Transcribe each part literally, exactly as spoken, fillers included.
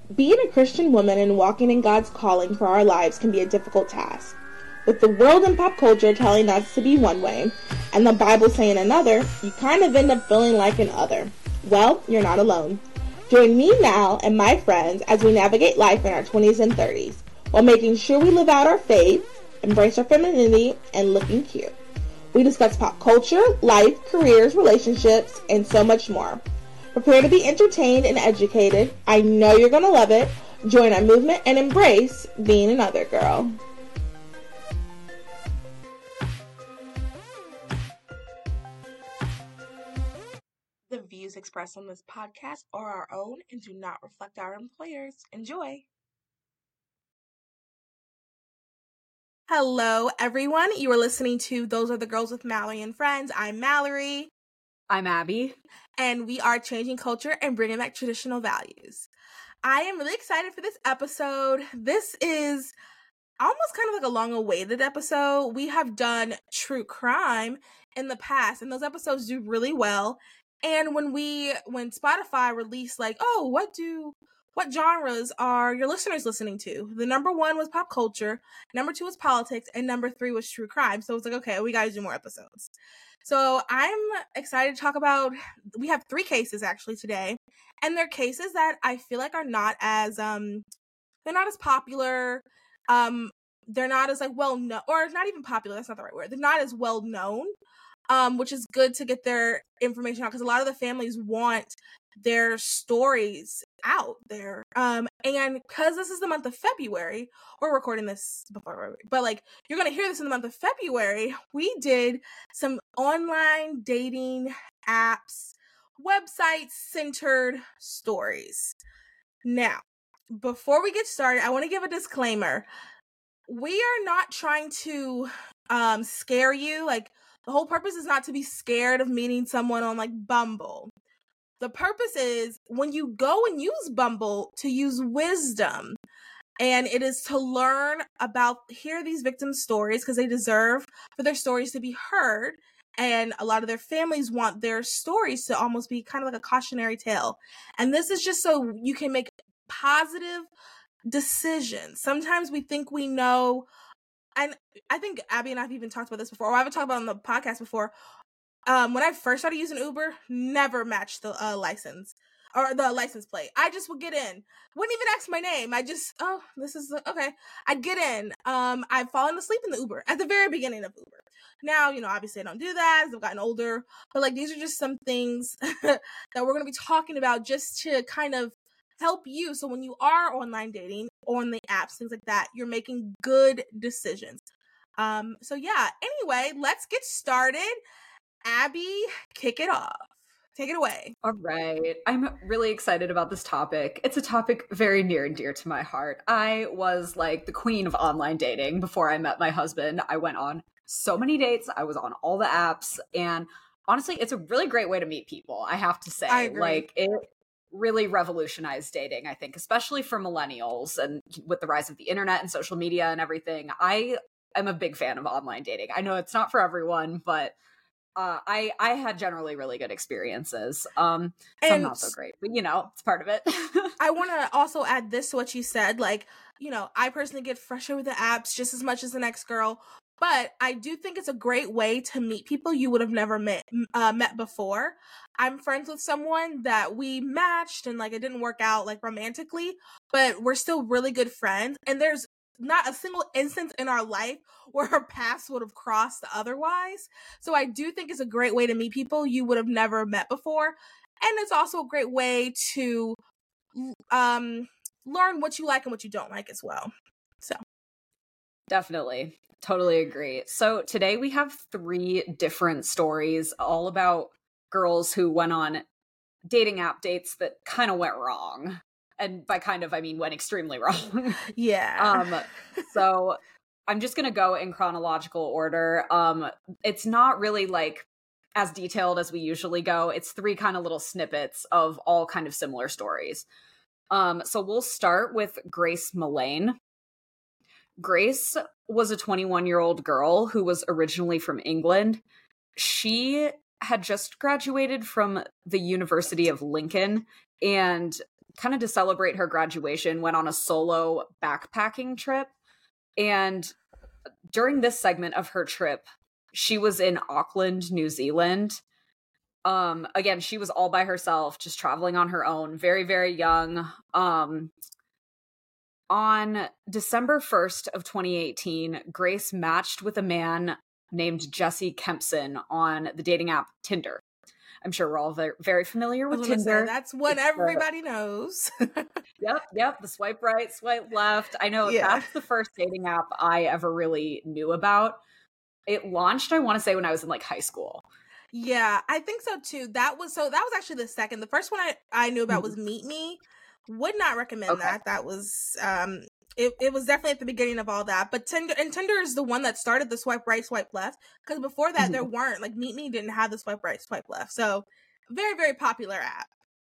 Being a Christian woman and walking in God's calling for our lives can be a difficult task. With the world and pop culture telling us to be one way, and the Bible saying another, you kind of end up feeling like an other. Well, you're not alone. Join me now and my friends as we navigate life in our twenties and thirties, while making sure we live out our faith, embrace our femininity, and looking cute. We discuss pop culture, life, careers, relationships, and so much more. Prepare to be entertained and educated. I know you're going to love it. Join our movement and embrace being another girl. The views expressed on this podcast are our own and do not reflect our employers. Enjoy. Hello, everyone. You are listening to Those Are the Girls with Mallory and Friends. I'm Mallory. I'm Abby. And we are changing culture and bringing back traditional values. I am really excited for this episode. This is almost kind of like a long-awaited episode. We have done true crime in the past, and those episodes do really well. And when we, when Spotify released like, oh, what do... what genres are your listeners listening to? The number one was pop culture, number two was politics, and number three was true crime. So it's like, okay, we got to do more episodes. So I'm excited to talk about, we have three cases actually today, and they're cases that I feel like are not as, um, they're not as popular, um, they're not as like well known, or not even popular, that's not the right word, they're not as well known, um, which is good to get their information out, because a lot of the families want their stories out there, um and because this is the month of February, we're recording this before, but like you're gonna hear this in the month of February, we did some online dating apps, website centered stories. Now, before we get started, I want to give a disclaimer. We are not trying to um scare you. Like, the whole purpose is not to be scared of meeting someone on like Bumble. The purpose is, when you go and use Bumble, to use wisdom. And it is to learn about, hear these victims' stories, because they deserve for their stories to be heard. And a lot of their families want their stories to almost be kind of like a cautionary tale. And this is just so you can make positive decisions. Sometimes we think we know, and I think Abby and I have even talked about this before, or I haven't talked about it on the podcast before. Um, when I first started using Uber, never matched the uh, license or the license plate. I just would get in. Wouldn't even ask my name. I just, oh, this is, okay. I'd get in. Um, I've fallen asleep in the Uber at the very beginning of Uber. Now, you know, obviously I don't do that as I've gotten older, but like, these are just some things that we're going to be talking about just to kind of help you. So when you are online dating, on the apps, things like that, you're making good decisions. Um, so yeah, anyway, let's get started. Abby, kick it off. Take it away. All right. I'm really excited about this topic. It's a topic very near and dear to my heart. I was like the queen of online dating before I met my husband. I went on so many dates. I was on all the apps. And honestly, it's a really great way to meet people, I have to say. I agree. Like, it really revolutionized dating, I think, especially for millennials, and with the rise of the internet and social media and everything. I am a big fan of online dating. I know it's not for everyone, but Uh, I I had generally really good experiences. Um, some And not so great, but you know, it's part of it. I want to also add this to what you said. Like, you know, I personally get frustrated with the apps just as much as the next girl, but I do think it's a great way to meet people you would have never met uh, met before. I'm friends with someone that we matched and like it didn't work out like romantically, but we're still really good friends. And there's not a single instance in our life where our paths would have crossed otherwise. So I do think it's a great way to meet people you would have never met before. And it's also a great way to um, learn what you like and what you don't like as well. So Definitely. Totally agree. So today we have three different stories all about girls who went on dating app dates that kind of went wrong. And by kind of, I mean went extremely wrong. Yeah. um, so I'm just going to go in chronological order. Um, it's not really like as detailed as we usually go. It's three kind of little snippets of all kind of similar stories. Um, so we'll start with Grace Mullane. Grace was a twenty-one-year-old girl who was originally from England. She had just graduated from the University of Lincoln, and kind of to celebrate her graduation, went on a solo backpacking trip. And during this segment of her trip, she was in Auckland, New Zealand. Um, again, she was all by herself, just traveling on her own, very, very young. Um, on December first of twenty eighteen, Grace matched with a man named Jesse Kempson on the dating app Tinder. I'm sure we're all very, very familiar with Tinder. Say, that's what it's everybody the, knows. Yep, yep. The swipe right, swipe left. I know yeah. That's the first dating app I ever really knew about. It launched, I want to say, when I was in like high school. Yeah, I think so too. That was so. That was actually the second. The first one I, I knew about was Meet Me. Would not recommend okay. that. That was um. It it was definitely at the beginning of all that. But Tinder and Tinder is the one that started the swipe right, swipe left. Because before that, mm-hmm. there weren't like Meet Me didn't have the swipe right, swipe left. So very very popular app.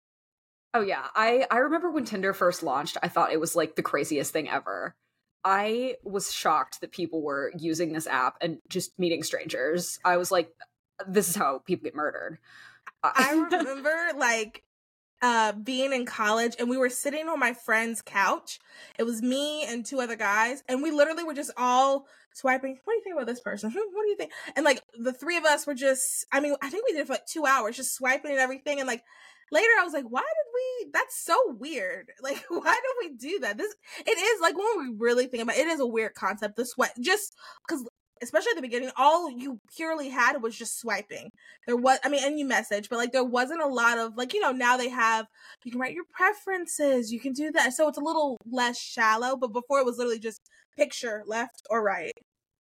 Oh yeah, I I remember when Tinder first launched. I thought it was like the craziest thing ever. I was shocked that people were using this app and just meeting strangers. I was like, this is how people get murdered. I remember like uh, being in college and we were sitting on my friend's couch. It was me and two other guys. And we literally were just all swiping. What do you think about this person? What do you think? And like the three of us were just, I mean, I think we did it for like two hours, just swiping and everything. And like later I was like, why did we, that's so weird. Like, why do we do that? This, it is like when we really think about it, it is a weird concept, the swipe, just because especially at the beginning, all you purely had was just swiping. There was, I mean, and you message, but like there wasn't a lot of like, you know, now they have, you can write your preferences, you can do that. So it's a little less shallow, but before it was literally just picture left or right.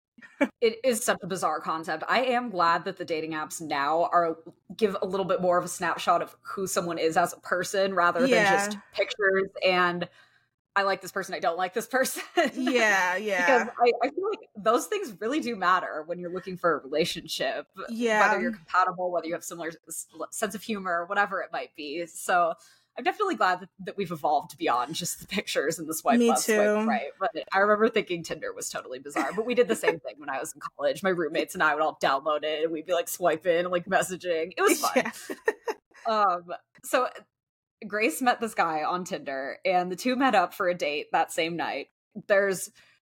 It is such a bizarre concept. I am glad that the dating apps now are give a little bit more of a snapshot of who someone is as a person rather yeah. than just pictures and I like this person, I don't like this person. Yeah, yeah. Because I, I feel like those things really do matter when you're looking for a relationship. Yeah. Whether you're compatible, whether you have similar sense of humor, whatever it might be. So I'm definitely glad that, that we've evolved beyond just the pictures and the swipe Me left, too. swipe right. But I remember thinking Tinder was totally bizarre. But we did the same thing when I was in college. My roommates and I would all download it and we'd be like swiping and like messaging. It was fun. Yeah. um, so Grace met this guy on Tinder and the two met up for a date that same night. There's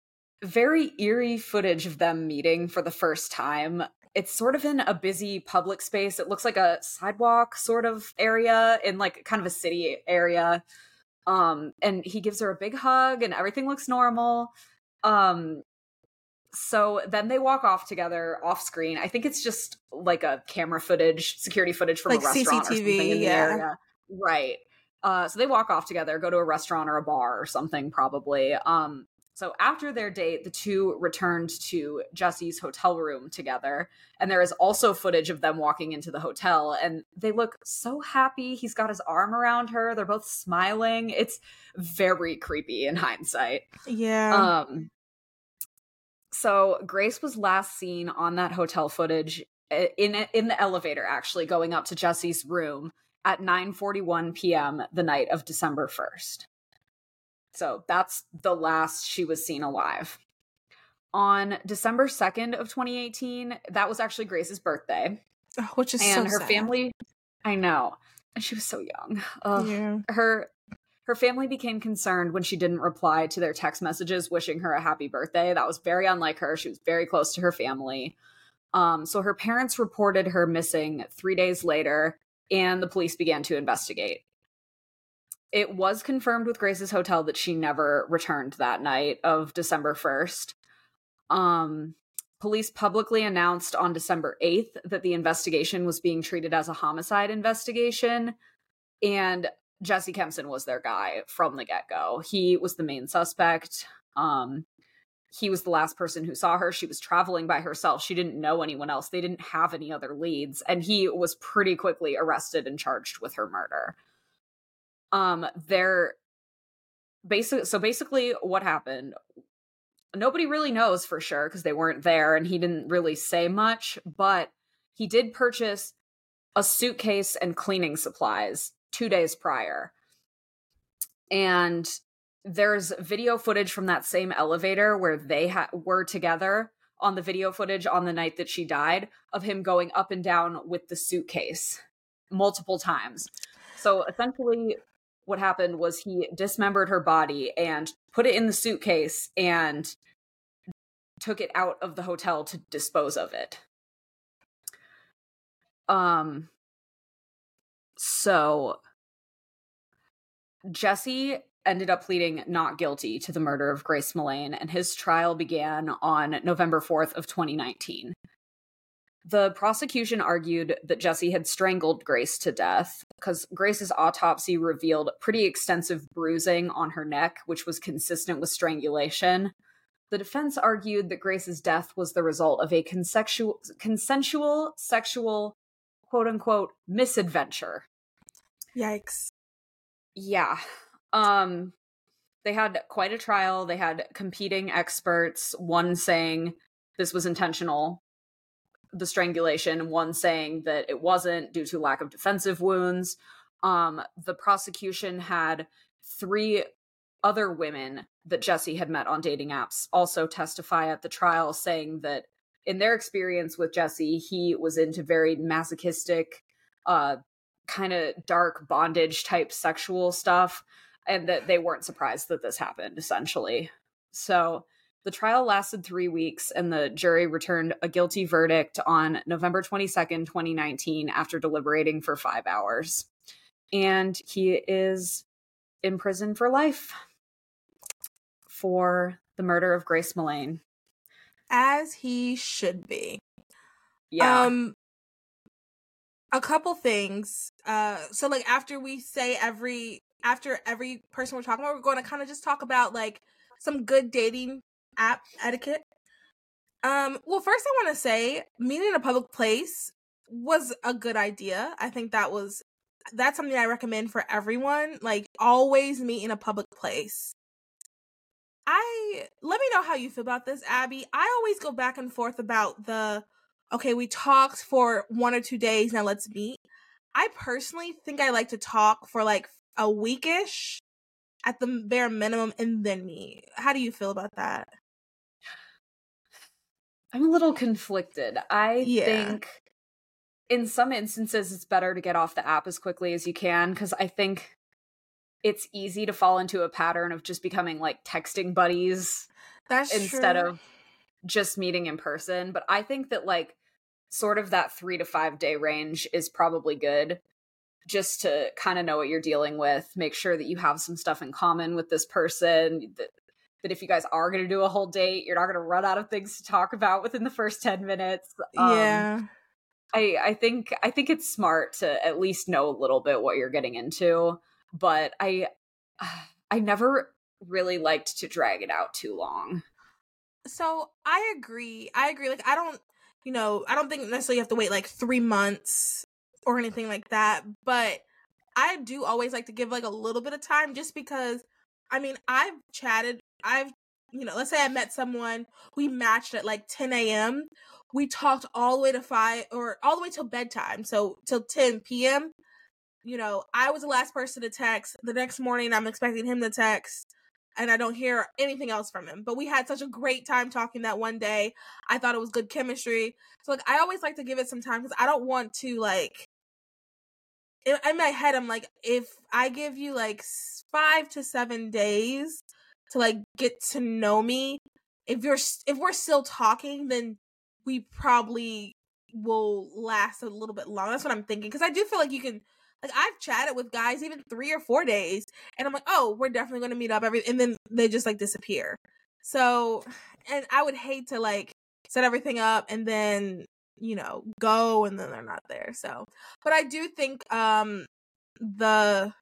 very eerie footage of them meeting for the first time. It's sort of in a busy public space. It looks like a sidewalk sort of area in like kind of a city area. Um, and he gives her a big hug and everything looks normal. Um, so then they walk off together off screen. I think it's just like a camera footage, security footage from like a restaurant C C T V, or something in the yeah. area. Right. Uh, so they walk off together, go to a restaurant or a bar or something probably. Um, so after their date, the two returned to Jesse's hotel room together. And there is also footage of them walking into the hotel and they look so happy. He's got his arm around her. They're both smiling. It's very creepy in hindsight. Yeah. Um, so Grace was last seen on that hotel footage in, in the elevator, actually going up to Jesse's room at nine forty-one p.m. the night of December first. So that's the last she was seen alive. On December second of twenty eighteen, that was actually Grace's birthday. Oh, which is and so her sad. family, I know. And she was so young. Ugh. Yeah. Her her family became concerned when she didn't reply to their text messages wishing her a happy birthday. That was very unlike her. She was very close to her family. Um, so her parents reported her missing three days later, and the police began to investigate. It was confirmed with Grace's hotel that she never returned that night of December first. Um, police publicly announced on December eighth that the investigation was being treated as a homicide investigation, and Jesse Kempson was their guy from the get-go. He was the main suspect. Um, he was the last person who saw her. She was traveling by herself. She didn't know anyone else. They didn't have any other leads. And he was pretty quickly arrested and charged with her murder. Um, they're basic. So basically what happened, nobody really knows for sure because they weren't there and he didn't really say much, but he did purchase a suitcase and cleaning supplies two days prior. And there's video footage from that same elevator where they ha- were together on the video footage on the night that she died of him going up and down with the suitcase multiple times. So essentially what happened was he dismembered her body and put it in the suitcase and took it out of the hotel to dispose of it. Um, so Jesse ended up pleading not guilty to the murder of Grace Millane, and his trial began on November fourth of twenty nineteen. The prosecution argued that Jesse had strangled Grace to death because Grace's autopsy revealed pretty extensive bruising on her neck, which was consistent with strangulation. The defense argued that Grace's death was the result of a consensual, consensual sexual, quote-unquote, misadventure. Yikes. Yeah. Um, they had quite a trial. They had competing experts, one saying this was intentional, the strangulation, one saying that it wasn't due to lack of defensive wounds. Um, the prosecution had three other women that Jesse had met on dating apps also testify at the trial, saying that in their experience with Jesse, he was into very masochistic, uh, kind of dark bondage type sexual stuff, and that they weren't surprised that this happened, essentially. So the trial lasted three weeks, and the jury returned a guilty verdict on November twenty-second, twenty nineteen, after deliberating for five hours. And he is in prison for life for the murder of Grace Millane. As he should be. Yeah. Um, a couple things. Uh, so like after we say every, after every person we're talking about, we're going to kind of just talk about like some good dating app etiquette. Um, well, first I want to say meeting in a public place was a good idea. I think that was, that's something I recommend for everyone. Like always meet in a public place. I, let me know how you feel about this, Abby. I always go back and forth about the, okay, we talked for one or two days, now let's meet. I personally think I like to talk for like a weekish at the bare minimum and then meet. How do you feel about that? I'm a little conflicted. I Yeah. think in some instances it's better to get off the app as quickly as you can, because I think it's easy to fall into a pattern of just becoming like texting buddies That's instead true. of just meeting in person. But I think that like sort of that three to five day range is probably good, just to kind of know what you're dealing with, make sure that you have some stuff in common with this person, that, that if you guys are going to do a whole date, you're not going to run out of things to talk about within the first ten minutes. Um, yeah. I, I think I think it's smart to at least know a little bit what you're getting into. But I I never really liked to drag it out too long. So I agree. I agree. Like I don't, you know, I don't think necessarily you have to wait like three months or anything like that. But I do always like to give like a little bit of time, just because, I mean, I've chatted, I've, you know, let's say I met someone, we matched at like ten a.m. We talked all the way to five or all the way till bedtime. So till ten p.m. You know, I was the last person to text. The next morning, I'm expecting him to text, and I don't hear anything else from him. But we had such a great time talking that one day. I thought it was good chemistry. So, like, I always like to give it some time, because I don't want to, like, in, in my head, I'm like, if I give you, like, five to seven days to, like, get to know me, if you're, if we're still talking, then we probably will last a little bit longer. That's what I'm thinking. Because I do feel like you can, like, I've chatted with guys even three or four days, and I'm like, oh, we're definitely going to meet up every, and then they just, like, disappear. So, and I would hate to, like, set everything up and then, you know, go and then they're not there. So, but I do think, um, the,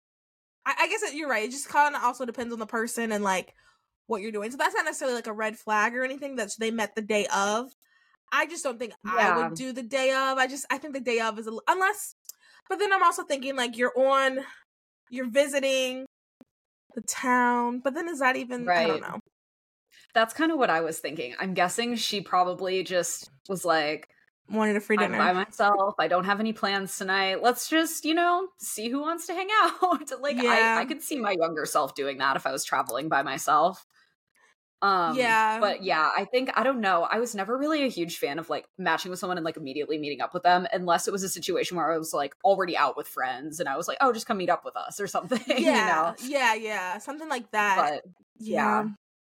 I, I guess that you're right. It just kind of also depends on the person and, like, what you're doing. So that's not necessarily, like, a red flag or anything that they met the day of. I just don't think Yeah. I would do the day of. I just, I think the day of is, a, unless, but then I'm also thinking, like, you're on, you're visiting the town, but then is that even, Right. I don't know. That's kind of what I was thinking. I'm guessing she probably just was like, Wanted a free I'm dinner. by myself. I don't have any plans tonight. Let's just, you know, see who wants to hang out. Like, Yeah. I, I could see my younger self doing that if I was traveling by myself. Um, Yeah. but yeah, I think, I don't know. I was never really a huge fan of like matching with someone and like immediately meeting up with them unless it was a situation where I was like already out with friends and I was like, oh, just come meet up with us or something, you know? Yeah, yeah, yeah. Something like that. But Yeah. yeah,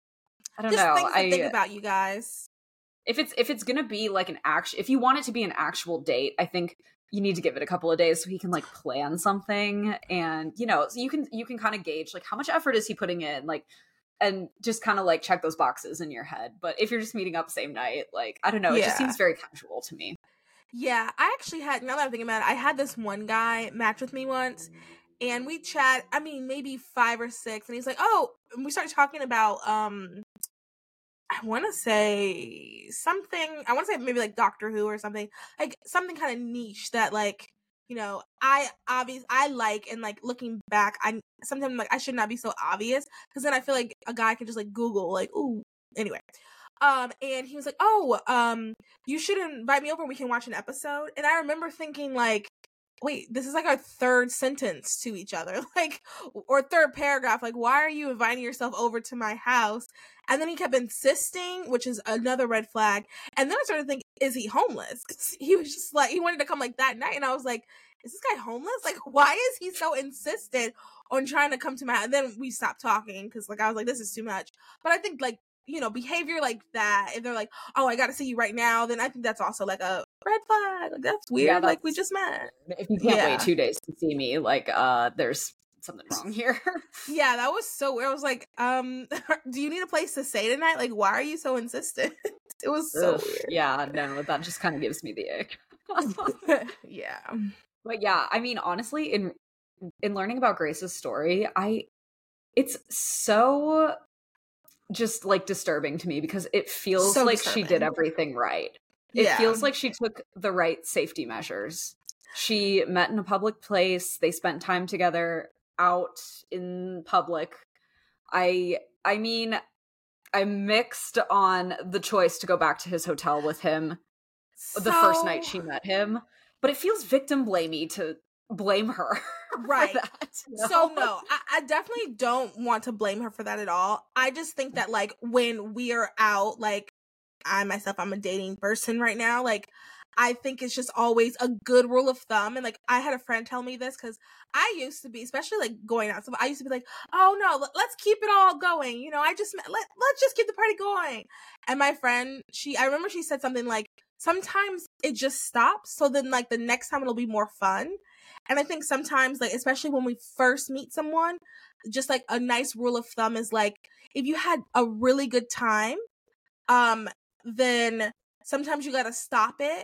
I don't Just know. things to think I, about, you guys. if it's, if it's gonna be like an act, if you want it to be an actual date, I think you need to give it a couple of days so he can like plan something and, you know, so you can, you can kind of gauge like how much effort is he putting in? Like, and just kind of like check those boxes in your head. But if you're just meeting up same night, like, I don't know, it just Yeah. seems very casual to me. Yeah, I actually had, now that I'm thinking about it, I had this one guy match with me once, and we chat, I mean, maybe five or six, and he's like, oh, and we started talking about, um, I want to say something, I want to say maybe like Doctor Who or something, like something kind of niche that like, you know, I obvious I like, and like looking back, I sometimes like I should not be so obvious, because then I feel like a guy can just like Google like, ooh, anyway. Um, and he was like, oh, um, you should invite me over and we can watch an episode. And I remember thinking like, wait, this is like our third sentence to each other, like, or third paragraph. Like, why are you inviting yourself over to my house? And then he kept insisting, which is another red flag. And then I started thinking, is he homeless? 'Cause he was just like, he wanted to come like that night. And I was like, is this guy homeless? Like, why is he so insistent on trying to come to my house? And then we stopped talking because like, I was like, this is too much. But I think like, you know, behavior like that, if they're like, oh, I gotta see you right now, then I think that's also like a red flag. Like, that's weird. Yeah, that's, like, we just met. If you can't Yeah. wait two days to see me, like, uh, there's something wrong here. Yeah, that was so weird. I was like, um, do you need a place to stay tonight? Like, why are you so insistent? It was so Ugh, weird. Yeah, no, that just kind of gives me the ick. Yeah. But yeah, I mean, honestly, in in learning about Grace's story, I it's so just like disturbing to me because it feels So like she did disturbing. everything right. It Yeah. feels like she took the right safety measures. She met in a public place. They spent time together out in public. I I mean, I'm mixed on the choice to go back to his hotel with him the first night So- she met him, but it feels victim blamey to blame her Right. for that. you So know? no, I, I definitely don't want to blame her for that at all. I just think that like when we are out, like I myself, I'm a dating person right now. Like I think it's just always a good rule of thumb. And like I had a friend tell me this because I used to be, especially like going out. So I used to be like, oh no, let, let's keep it all going. You know, I just let let's just keep the party going. And my friend, she, I remember she said something like, sometimes it just stops. So then like the next time it'll be more fun. And I think sometimes, like, especially when we first meet someone, just like a nice rule of thumb is like, if you had a really good time, um, then sometimes you gotta stop it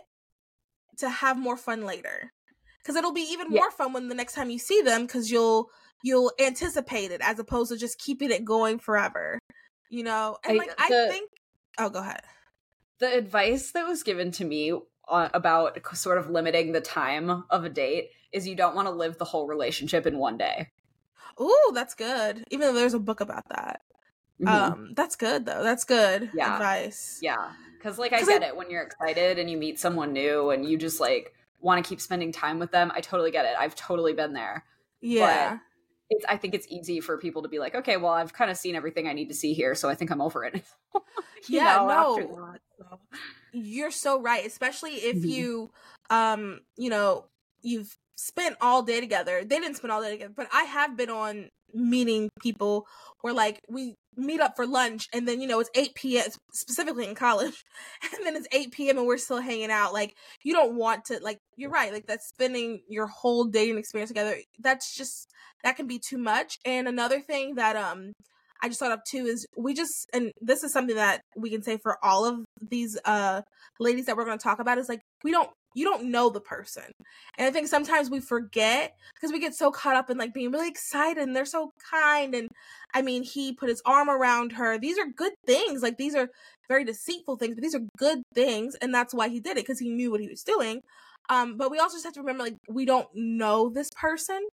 to have more fun later. Because it'll be even Yeah. more fun when the next time you see them, because you'll you'll anticipate it as opposed to just keeping it going forever. You know? And I- like I the- think oh go ahead. The advice that was given to me uh, about sort of limiting the time of a date is you don't want to live the whole relationship in one day. Ooh, that's good. Even though there's a book about that. Mhm. Um, that's good though. That's good Yeah. advice. Yeah, because like I 'Cause get I- it when you're excited and you meet someone new and you just like want to keep spending time with them. I totally get it. I've totally been there. Yeah. It's, I think it's easy for people to be like, okay, well, I've kind of seen everything I need to see here, so I think I'm over it. You Yeah, know, no. after that, so. You're so right, especially if Mhm. you um, you know, you've spent all day together. They didn't spend all day together, but I have been on meeting people where like we meet up for lunch and then you know it's eight p.m. specifically in college and then it's eight p.m. and we're still hanging out. Like you don't want to, like, you're right, like that's spending your whole dating experience together. That's just, that can be too much. And another thing that um I just thought of too is we just, and this is something that we can say for all of these uh ladies that we're going to talk about, is like we don't you don't know the person. And I think sometimes we forget because we get so caught up in like being really excited and they're so kind. And I mean, he put his arm around her. These are good things. Like these are very deceitful things, but these are good things. And that's why he did it, because he knew what he was doing. Um, but we also just have to remember, like, we don't know this person.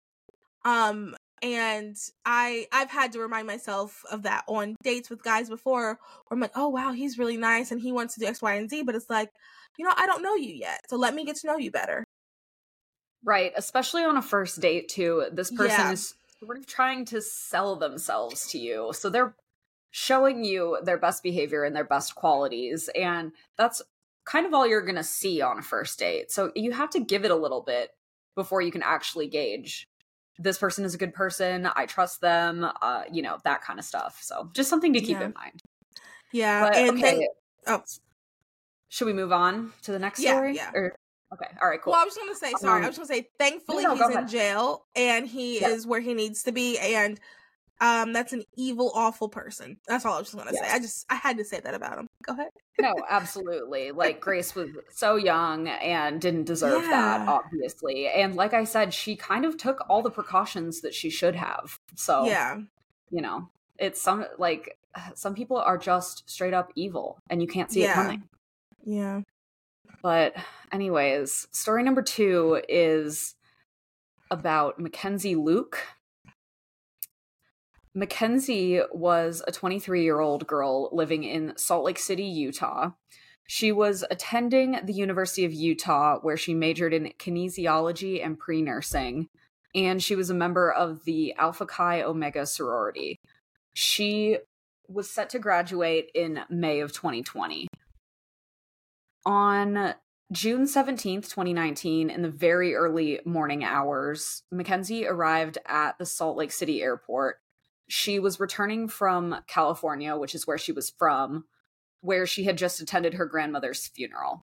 Um, and I I've had to remind myself of that on dates with guys before, where I'm like, oh wow, he's really nice and he wants to do X, Y, and Z, but it's like, you know, I don't know you yet, so let me get to know you better. Right, especially on a first date too. This person Yeah. is sort of trying to sell themselves to you, so they're showing you their best behavior and their best qualities. And that's kind of all you're going to see on a first date. So you have to give it a little bit before you can actually gauge this person is a good person. I trust them, uh, you know, that kind of stuff. So just something to keep Yeah. in mind. Yeah. But, and okay. then, oh, should we move on to the next yeah, story? yeah. Or, okay. All right, cool. Well, I was just going to say, sorry. Um, I was just going to say, thankfully no, no, he's in ahead. jail and he Yep. is where he needs to be. And um, that's an evil, awful person. That's all I was just going to Yes. say. I just, I had to say that about him. Go ahead. No, absolutely. Like, Grace was so young and didn't deserve Yeah. that, obviously. And like I said, she kind of took all the precautions that she should have. So, Yeah. you know, it's some, like, some people are just straight up evil and you can't see Yeah. it coming. Yeah. But anyways, story number two is about Mackenzie Luke. Mackenzie was a twenty-three-year-old girl living in Salt Lake City, Utah. She was attending the University of Utah, where she majored in kinesiology and pre-nursing, and she was a member of the Alpha Chi Omega sorority. She was set to graduate in May of twenty twenty. On June seventeenth, twenty nineteen, in the very early morning hours, Mackenzie arrived at the Salt Lake City airport. She was returning from California, which is where she was from, where she had just attended her grandmother's funeral.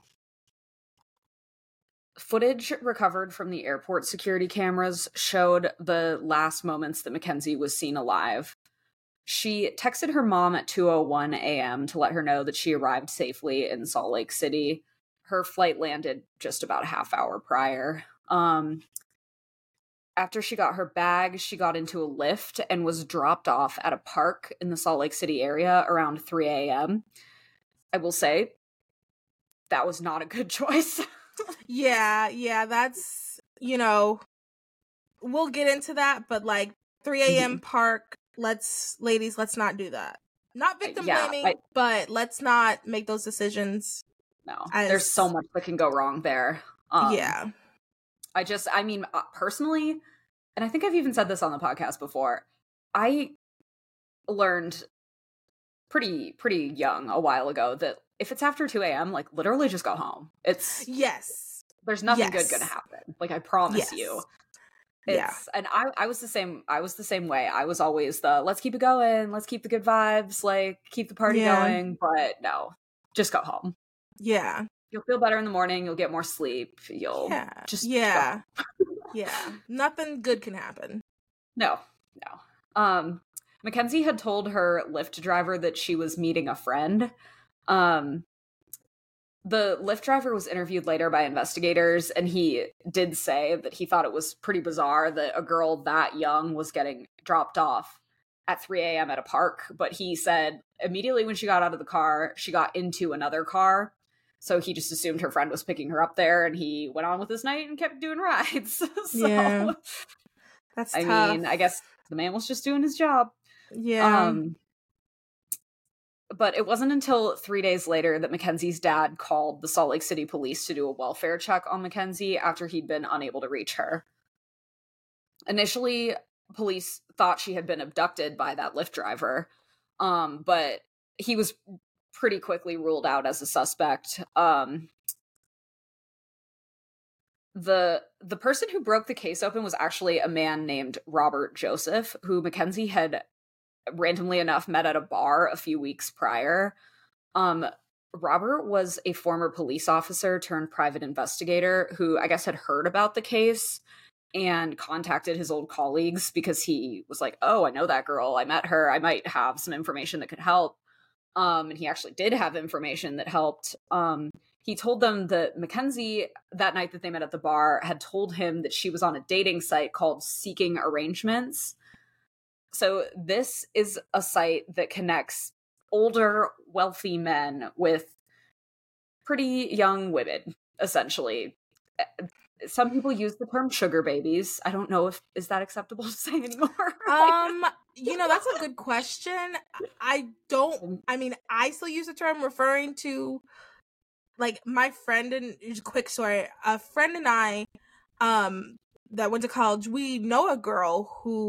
Footage recovered from the airport security cameras showed the last moments that Mackenzie was seen alive. She texted her mom at two oh one a.m. to let her know that she arrived safely in Salt Lake City. Her flight landed just about a half hour prior. Um, after she got her bag, she got into a Lyft and was dropped off at a park in the Salt Lake City area around three a.m. I will say, that was not a good choice. Yeah, yeah, that's, you know, we'll get into that, but like three a.m. Mhm. park, let's, ladies, let's not do that. Not victim Yeah, blaming, I- but let's not make those decisions. No, As- there's so much that can go wrong there. Um, yeah. I just, I mean, uh, personally, and I think I've even said this on the podcast before, I learned pretty, pretty young a while ago that if it's after two a.m., like, literally just go home. It's, Yes. there's nothing Yes. good gonna happen. Like, I promise Yes. you. Yeah. It's, and I, I was the same, I was the same way. I was always the, let's keep it going, let's keep the good vibes, like, keep the party Yeah. going, but no, just go home. Yeah. You'll feel better in the morning, you'll get more sleep, you'll Yeah. just Yeah. Yeah. Nothing good can happen. No, no. Um, Mackenzie had told her Lyft driver that she was meeting a friend. Um, the Lyft driver was interviewed later by investigators, and he did say that he thought it was pretty bizarre that a girl that young was getting dropped off at three a.m. at a park. But he said immediately when she got out of the car, she got into another car. So he just assumed her friend was picking her up there, and he went on with his night and kept doing rides. so, Yeah. That's I tough. mean, I guess the man was just doing his job. Yeah. Um, but it wasn't until three days later that Mackenzie's dad called the Salt Lake City police to do a welfare check on Mackenzie after he'd been unable to reach her. Initially, police thought she had been abducted by that Lyft driver, um, but he was pretty quickly ruled out as a suspect. Um, the the person who broke the case open was actually a man named Robert Joseph, who Mackenzie had randomly enough met at a bar a few weeks prior. Um, Robert was a former police officer turned private investigator who I guess had heard about the case and contacted his old colleagues because he was like, oh, I know that girl. I met her. I might have some information that could help. Um, and he actually did have information that helped. Um, he told them that Mackenzie, that night that they met at the bar, had told him that she was on a dating site called Seeking Arrangements. So this is a site that connects older, wealthy men with pretty young women, essentially. Some people use the term sugar babies. I don't know if, is that acceptable to say anymore? Um, you know, that's a good question. I don't, I mean, I still use the term referring to, like, my friend, and quick story, a friend and I, um, that went to college, we know a girl who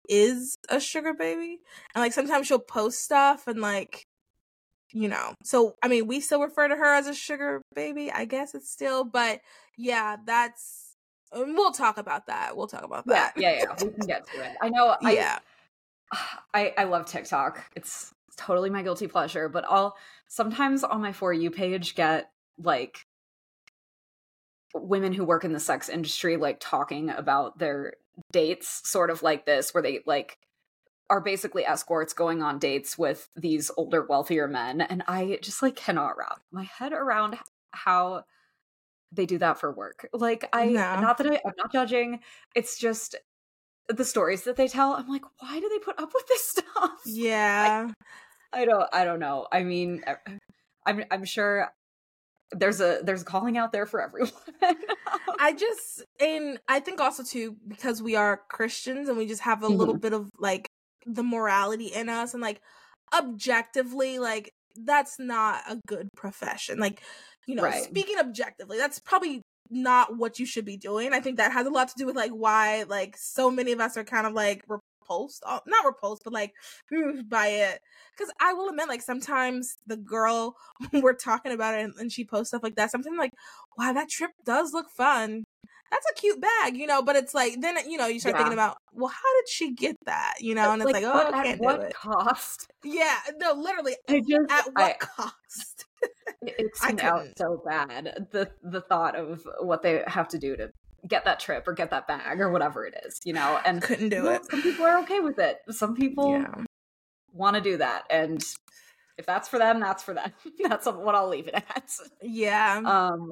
is a sugar baby. And like sometimes she'll post stuff and like, you know, so I mean, we still refer to her as a sugar baby. I guess it's still, but yeah, that's, we'll talk about that. We'll talk about Yeah, that. yeah, yeah. We can get to it. I know. I, Yeah. I I love TikTok. It's totally my guilty pleasure. But I'll sometimes on my For You page get like women who work in the sex industry like talking about their dates, sort of like this, where they like are basically escorts going on dates with these older, wealthier men, and I just like cannot wrap my head around how they do that for work. Like, I No. not that I, I'm not judging. It's just the stories that they tell. I'm like, why do they put up with this stuff? Yeah. I, I don't. I don't know. I mean, I'm. I'm sure there's a there's a calling out there for everyone. I just, and I think also too, because we are Christians and we just have a Mhm. little bit of like the morality in us, and like objectively, like that's not a good profession. Like, you know, Right. speaking objectively, that's probably not what you should be doing. I think that has a lot to do with like why like so many of us are kind of like repulsed, uh, not repulsed, but like moved by it. Because I will admit, like sometimes the girl we're talking about it and, and she posts stuff like that, something like, wow, that trip does look fun. That's a cute bag, you know, but it's like, then, you know, you start Yeah. thinking about, well, how did she get that, you know, and it's like, oh, what, I at can't what do it. cost? Yeah, no, literally, I just at what I, cost? it icks I me out couldn't. so bad. The the thought of what they have to do to get that trip or get that bag or whatever it is, you know. And Couldn't do you know, it. some people are okay with it. Some people Yeah. want to do that, and if that's for them, that's for them. That's what I'll leave it at. Yeah. Um.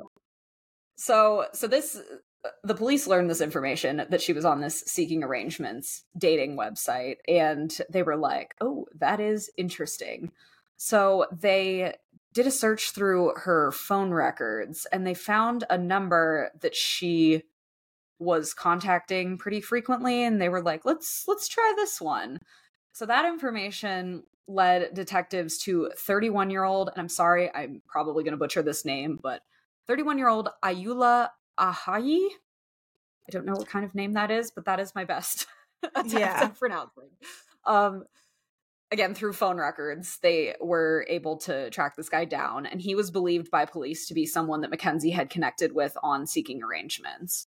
So so this the police learned this information that she was on this Seeking Arrangements dating website, and they were like, "Oh, that is interesting." So they did a search through her phone records, and they found a number that she was contacting pretty frequently, and they were like, let's let's try this one. So that information led detectives to thirty-one year old, and I'm sorry, I'm probably going to butcher this name, but thirty-one year old Ayula Ahayi. I don't know what kind of name that is, but that is my best attempt Yeah. at pronouncing. Um, again, through phone records, they were able to track this guy down, and he was believed by police to be someone that Mackenzie had connected with on Seeking Arrangements.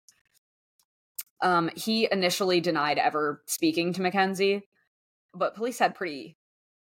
Um, he initially denied ever speaking to Mackenzie, but police had pretty,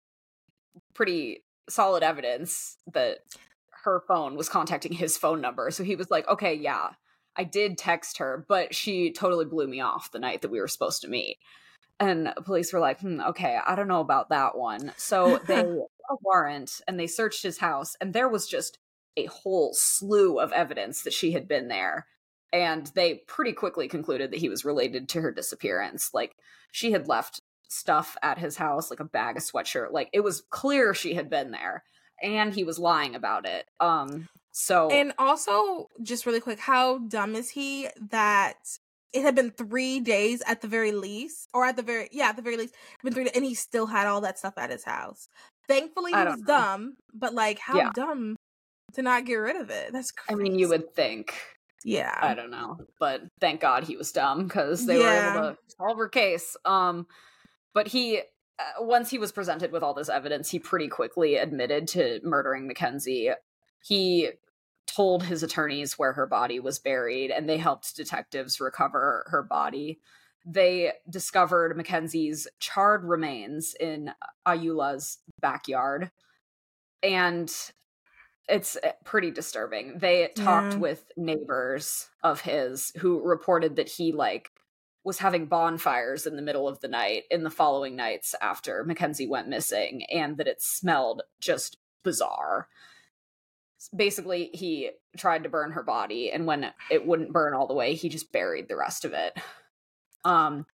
pretty solid evidence that her phone was contacting his phone number. So he was like, okay, yeah, I did text her, but she totally blew me off the night that we were supposed to meet. And police were like, hmm, okay, I don't know about that one. So they got a warrant and they searched his house, and there was just a whole slew of evidence that she had been there. And they pretty quickly concluded that he was related to her disappearance. Like, she had left stuff at his house, like a bag of sweatshirt. Like, it was clear she had been there, and he was lying about it. Um, so And also, just really quick, how dumb is he that it had been three days at the very least, or at the very, yeah, at the very least, it's been three days, and he still had all that stuff at his house. Thankfully, he I was don't know. dumb, but like, how Yeah. dumb to not get rid of it? That's I crazy. mean, you would think. Yeah. I don't know, but thank God he was dumb because they Yeah. were able to solve her case. Um, but he, uh, once he was presented with all this evidence, he pretty quickly admitted to murdering Mackenzie. He told his attorneys where her body was buried, and they helped detectives recover her body. They discovered Mackenzie's charred remains in Ayula's backyard, and it's pretty disturbing. They talked Yeah. with neighbors of his who reported that he like was having bonfires in the middle of the night in the following nights after Mackenzie went missing, and that it smelled just bizarre. Basically, he tried to burn her body, and when it wouldn't burn all the way, he just buried the rest of it. Um,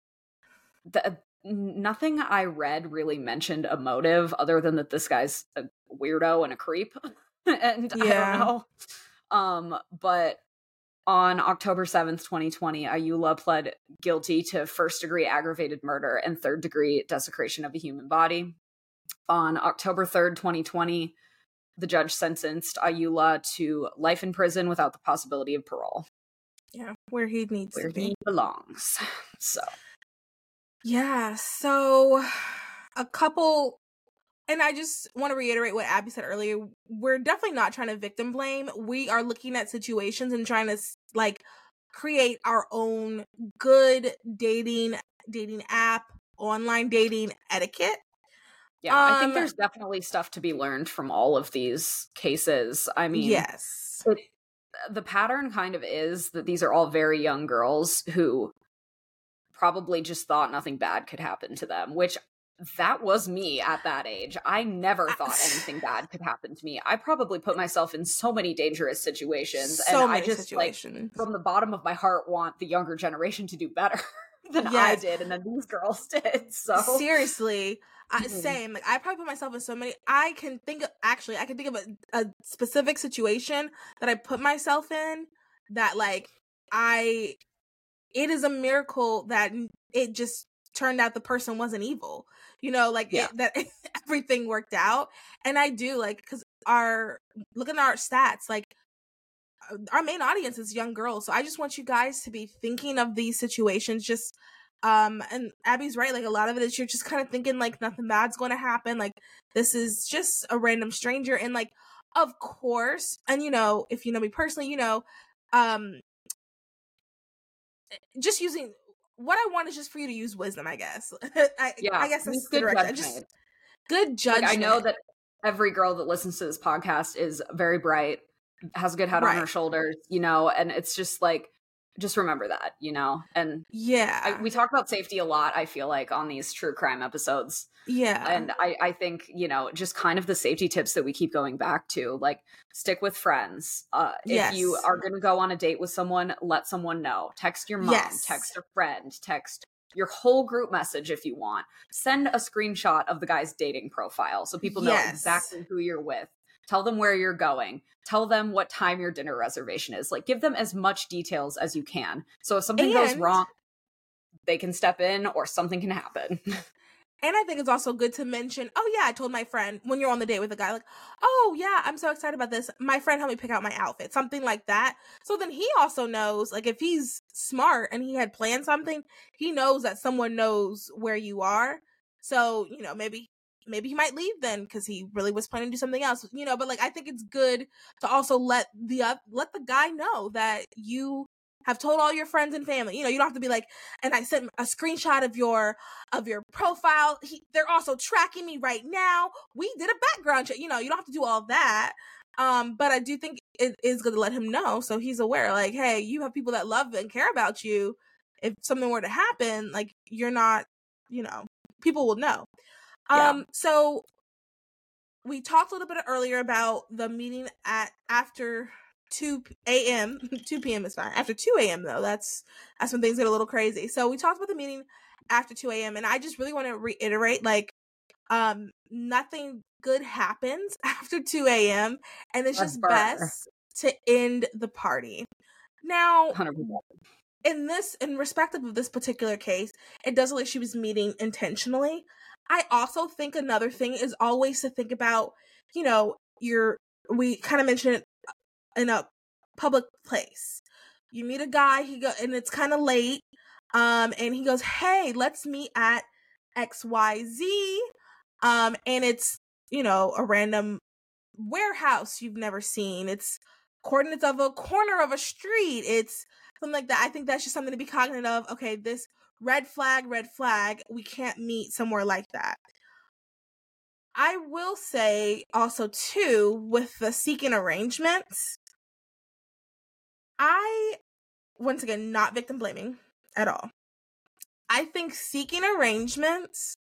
the, nothing I read really mentioned a motive other than that this guy's a weirdo and a creep. And Yeah. I don't know. Um, but on October seventh, twenty twenty, Ayula pled guilty to first degree aggravated murder and third degree desecration of a human body. On October third, twenty twenty, the judge sentenced Ayula to life in prison without the possibility of parole. Yeah. Where he needs Where to be. he belongs. So Yeah, so a couple, and I just want to reiterate what Abby said earlier. We're definitely not trying to victim blame. We are looking at situations and trying to like create our own good dating dating app, online dating etiquette. Yeah, I think Um, there's definitely stuff to be learned from all of these cases. I mean, yes. it, the pattern kind of is that these are all very young girls who probably just thought nothing bad could happen to them, which that was me at that age. I never thought anything bad could happen to me. I probably put myself in so many dangerous situations. So and many I just situations. like from the bottom of my heart want the younger generation to do better than Yes. I did and then these girls did. So seriously, I, Mhm. same. Like I probably put myself in so many. I can think of actually, I can think of a, a specific situation that I put myself in that like I. It is a miracle that it just turned out the person wasn't evil. You know, like Yeah. it, that everything worked out. And I do like because our looking at our stats, like our main audience is young girls. So I just want you guys to be thinking of these situations just um and Abby's right, like a lot of it is you're just kind of thinking like nothing bad's going to happen, like this is just a random stranger. And like of course, and you know, if you know me personally, you know, um just using what I want is just for you to use wisdom, I guess. I, Yeah. I guess Use that's the good direction. I judgment. just good judgment. Like I know that every girl that listens to this podcast is very bright, has a good head Right. on her shoulders, you know, and it's just like, just remember that, you know, and Yeah. I, we talk about safety a lot, I feel like, on these true crime episodes. Yeah. And I, I think, you know, just kind of the safety tips that we keep going back to, like stick with friends. Uh, Yes. If you are going to go on a date with someone, let someone know. Text your mom, Yes. text a friend, text your whole group message if you want. Send a screenshot of the guy's dating profile so people know Yes. exactly who you're with. Tell them where you're going. Tell them what time your dinner reservation is. Like, give them as much details as you can. So if something goes And- wrong, they can step in or something can happen. And I think it's also good to mention, oh yeah, I told my friend when you're on the date with a guy, like, oh yeah, I'm so excited about this. My friend helped me pick out my outfit, something like that. So then he also knows, like if he's smart and he had planned something, he knows that someone knows where you are. So, you know, maybe maybe he might leave then because he really was planning to do something else, you know, but like I think it's good to also let the uh, let the guy know that you have told all your friends and family. You know, you don't have to be like, and I sent a screenshot of your of your profile. He, they're also tracking me right now. We did a background check. You know, you don't have to do all that. Um, but I do think it is good to let him know so he's aware. Like, hey, you have people that love and care about you. If something were to happen, like you're not, you know, people will know. Yeah. Um, so we talked a little bit earlier about the meeting at after two a.m. two p.m. is fine. After two a.m. though, that's that's when things get a little crazy. So we talked about the meeting after two a.m. and I just really want to reiterate, like, um, nothing good happens after two a.m. and it's just Ever. best to end the party. Now, one hundred percent. in this, in respective of this particular case, it does look like she was meeting intentionally. I also think another thing is always to think about, you know, your, we kind of mentioned it in a public place. You meet a guy, he go, and it's kind of late, um, and he goes, hey, let's meet at X Y Z, um, and it's, you know, a random warehouse you've never seen. It's coordinates of a corner of a street. It's something like that. I think that's just something to be cognizant of. Okay, this red flag, red flag. We can't meet somewhere like that. I will say also too, with the seeking arrangements, I, once again, not victim blaming at all. I think seeking arrangements,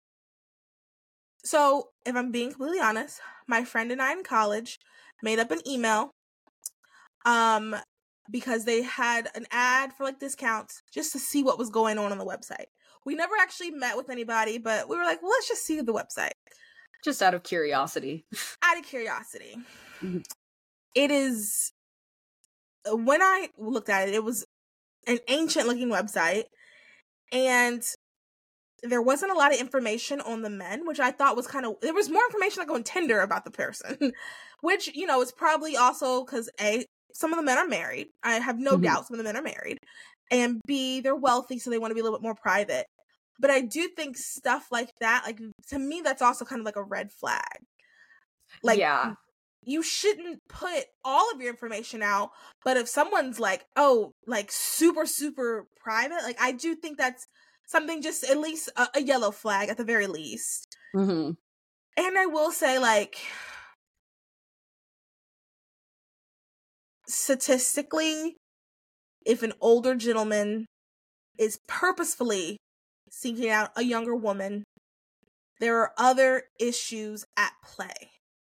so if I'm being completely honest, my friend and I in college made up an email um because they had an ad for like discounts just to see what was going on on the website. We never actually met with anybody, but we were like, well, let's just see the website. Just out of curiosity. Out of curiosity. Mm-hmm. It is, when I looked at it, it was an ancient looking website, and there wasn't a lot of information on the men, which I thought was kind of, there was more information like on Tinder about the person, which, you know, is probably also because A, some of the men are married. I have no Mhm. doubt some of the men are married. And B, they're wealthy, so they want to be a little bit more private. But I do think stuff like that, like, to me, that's also kind of like a red flag. Like, yeah. you shouldn't put all of your information out, but if someone's like, oh, like super, super private, like, I do think that's something, just at least a, a yellow flag at the very least. Mm-hmm. And I will say, like, statistically, if an older gentleman is purposefully seeking out a younger woman, there are other issues at play.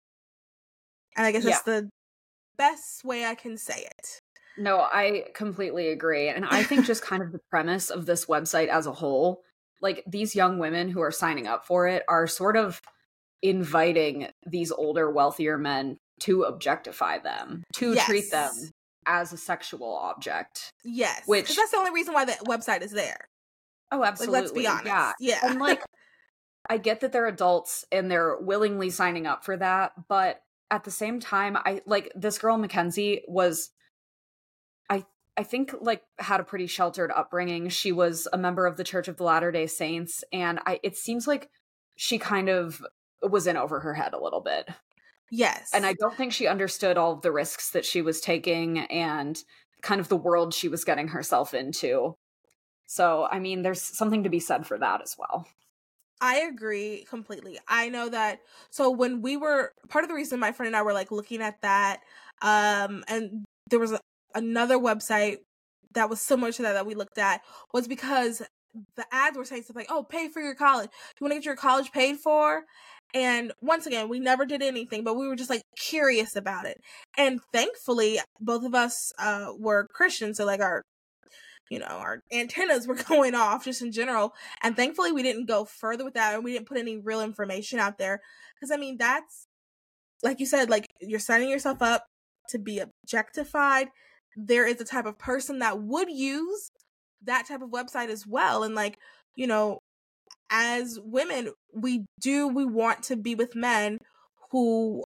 And I guess Yeah. that's the best way I can say it. No, I completely agree. And I think just kind of the premise of this website as a whole, like, these young women who are signing up for it are sort of inviting these older, wealthier men to objectify them, to Yes. treat them as a sexual object. Yes. Which, because that's the only reason why the website is there. oh, absolutely. Like, let's be honest. Yeah. Yeah. And, like, I get that they're adults and they're willingly signing up for that, but at the same time, I like this girl Mackenzie was, I I think, like, had a pretty sheltered upbringing. She was a member of the Church of the Latter-day Saints, and I it seems like she kind of was in over her head a little bit. Yes. And I don't think she understood all of the risks that she was taking and kind of the world she was getting herself into. So, I mean, there's something to be said for that as well. I agree completely. I know that. So when we were, part of the reason my friend and I were like looking at that, um, and there was a, another website that was similar to that that we looked at, was because the ads were saying stuff like, oh, pay for your college. You want to get your college paid for? And once again, we never did anything, but we were just like curious about it. And thankfully, both of us uh, were Christians. So like our you know, our antennas were going off just in general. And thankfully we didn't go further with that, and we didn't put any real information out there. Because, I mean, that's, like you said, like, you're signing yourself up to be objectified. There is a type of person that would use that type of website as well. And, like, you know, as women, we do, we want to be with men who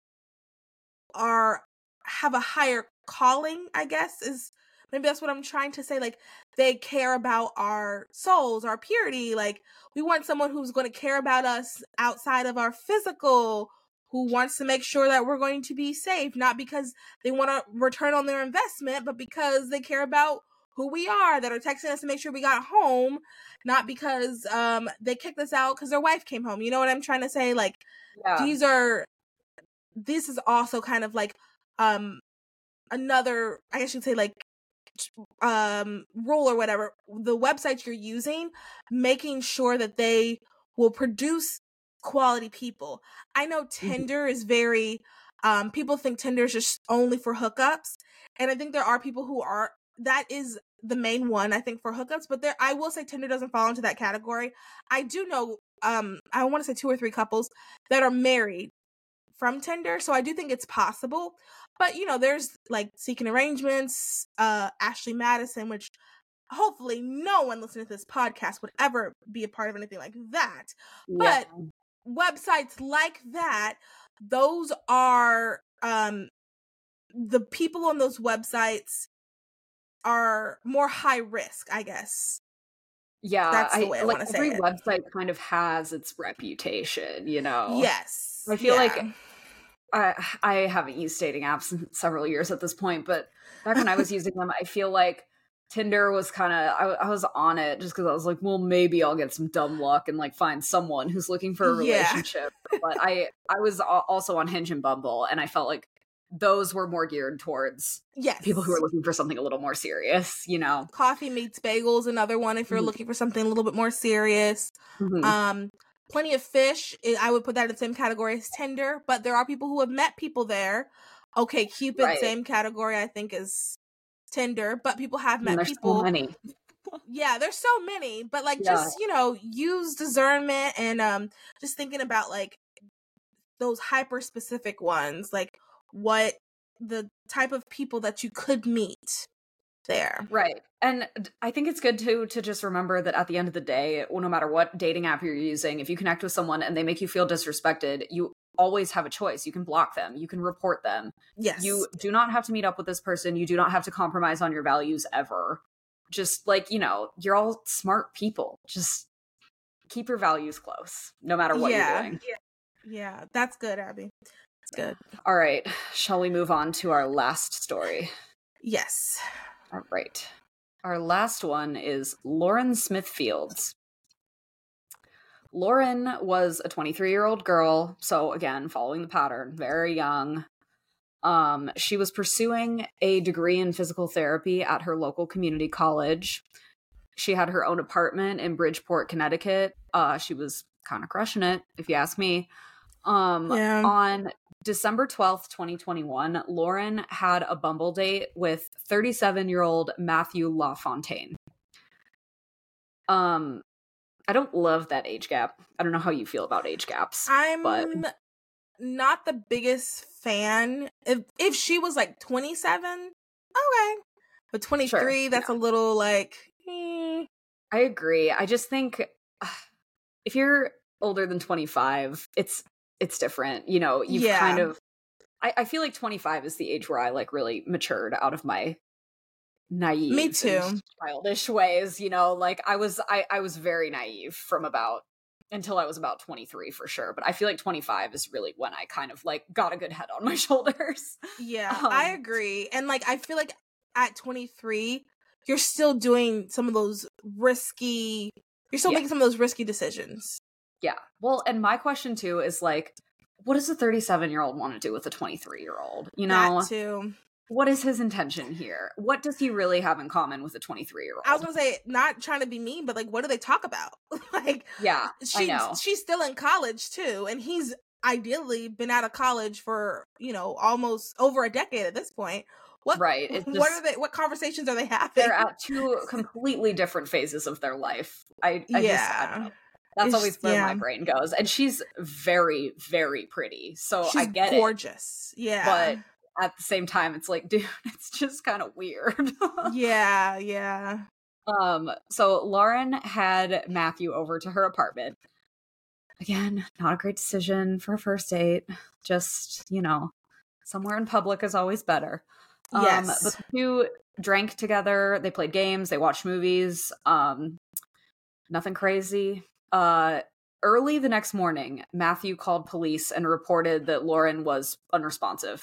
are, have a higher calling, I guess, is maybe that's what I'm trying to say. Like, they care about our souls, our purity. Like, we want someone who's going to care about us outside of our physical, who wants to make sure that we're going to be safe, not because they want to return on their investment, but because they care about who we are, that are texting us to make sure we got home, not because um they kicked us out because their wife came home. You know what I'm trying to say? Like, Yeah. these are, this is also kind of like um another, I guess you'd say, like, um rule or whatever, the websites you're using, making sure that they will produce quality people. I know Tinder is very um people think Tinder is just only for hookups, and I think there are people who are, that is the main one, I think, for hookups, but there, I will say Tinder doesn't fall into that category. I do know um I want to say two or three couples that are married from Tinder, so I do think it's possible. But, you know, there's like Seeking Arrangements, uh, Ashley Madison, which hopefully no one listening to this podcast would ever be a part of anything like that. Yeah. But websites like that, those are, um, the people on those websites are more high risk, I guess. Yeah, That's the I way I like want to say every it. website kind of has its reputation, you know. Yes. I feel yeah. like I I haven't used dating apps in several years at this point, but back when I was using them, I feel like Tinder was kind of, I, I was on it just because I was like, well, maybe I'll get some dumb luck and like find someone who's looking for a Yeah. relationship. But I I was al- also on Hinge and Bumble, and I felt like those were more geared towards Yes. people who are looking for something a little more serious, you know. Coffee Meets Bagels, another one if you're Mhm. looking for something a little bit more serious. Mhm. Um, Plenty of Fish, I would put that in the same category as Tinder, but there are people who have met people there. Okay, Cupid, Right. same category, I think, as Tinder, but people have And met there's people. so many. Yeah, there's so many, but like, Yeah. just, you know, use discernment, and um, just thinking about like those hyper specific ones, like what the type of people that you could meet there. Right. And d- I think it's good to to just remember that at the end of the day, well, no matter what dating app you're using, if you connect with someone and they make you feel disrespected, you always have a choice. You can block them, you can report them. Yes. You do not have to meet up with this person. You do not have to compromise on your values ever. Just like, you know, you're all smart people. Just keep your values close, no matter what yeah. you're doing. Yeah. yeah, that's good, Abby. That's good. All right, shall we move on to our last story? Yes. All right. Our last one is Lauren Smithfields. Lauren was a twenty-three-year-old girl, so again, following the pattern, very young. Um, she was pursuing a degree in physical therapy at her local community college. She had her own apartment in Bridgeport, Connecticut. Uh, she was kind of crushing it, if you ask me. Um, yeah. On December twelfth, twenty twenty-one, Lauren had a Bumble date with thirty-seven-year-old Matthew LaFontaine. Um, I don't love that age gap. I don't know how you feel about age gaps. I'm but... not the biggest fan. If if she was like twenty-seven, okay. But twenty-three, sure, that's yeah. a little like... Eh. I agree. I just think uh, if you're older than twenty-five, it's it's different. You know, you've yeah. kind of... I, I feel like twenty-five is the age where I like really matured out of my naive Me too. and childish ways, you know, like I was I, I was very naive from about until I was about twenty-three for sure, but I feel like twenty-five is really when I kind of like got a good head on my shoulders. Yeah, um, I agree. And like I feel like at twenty-three you're still doing some of those risky you're still yeah. making some of those risky decisions. Yeah. Well, and my question too is like, what does a thirty-seven year old want to do with a twenty-three year old? You know, that too. What is his intention here? What does he really have in common with a twenty-three year old? I was gonna say, not trying to be mean, but like, what do they talk about? like, yeah, she, I know. She's still in college too, and he's ideally been out of college for, you know, almost over a decade at this point. What, right. Just, what are they? What conversations are they having? They're at two completely different phases of their life. I, I yeah. just, I don't know. That's it's, always where yeah. my brain goes. And she's very, very pretty. So she's I get gorgeous. it. Yeah. But at the same time, it's like, dude, it's just kind of weird. yeah, yeah. Um, so Lauren had Matthew over to her apartment. Again, not a great decision for a first date. Just, you know, somewhere in public is always better. Um, yes. But the two drank together. They played games. They watched movies. Um, nothing crazy. Uh, early the next morning, Matthew called police and reported that Lauren was unresponsive.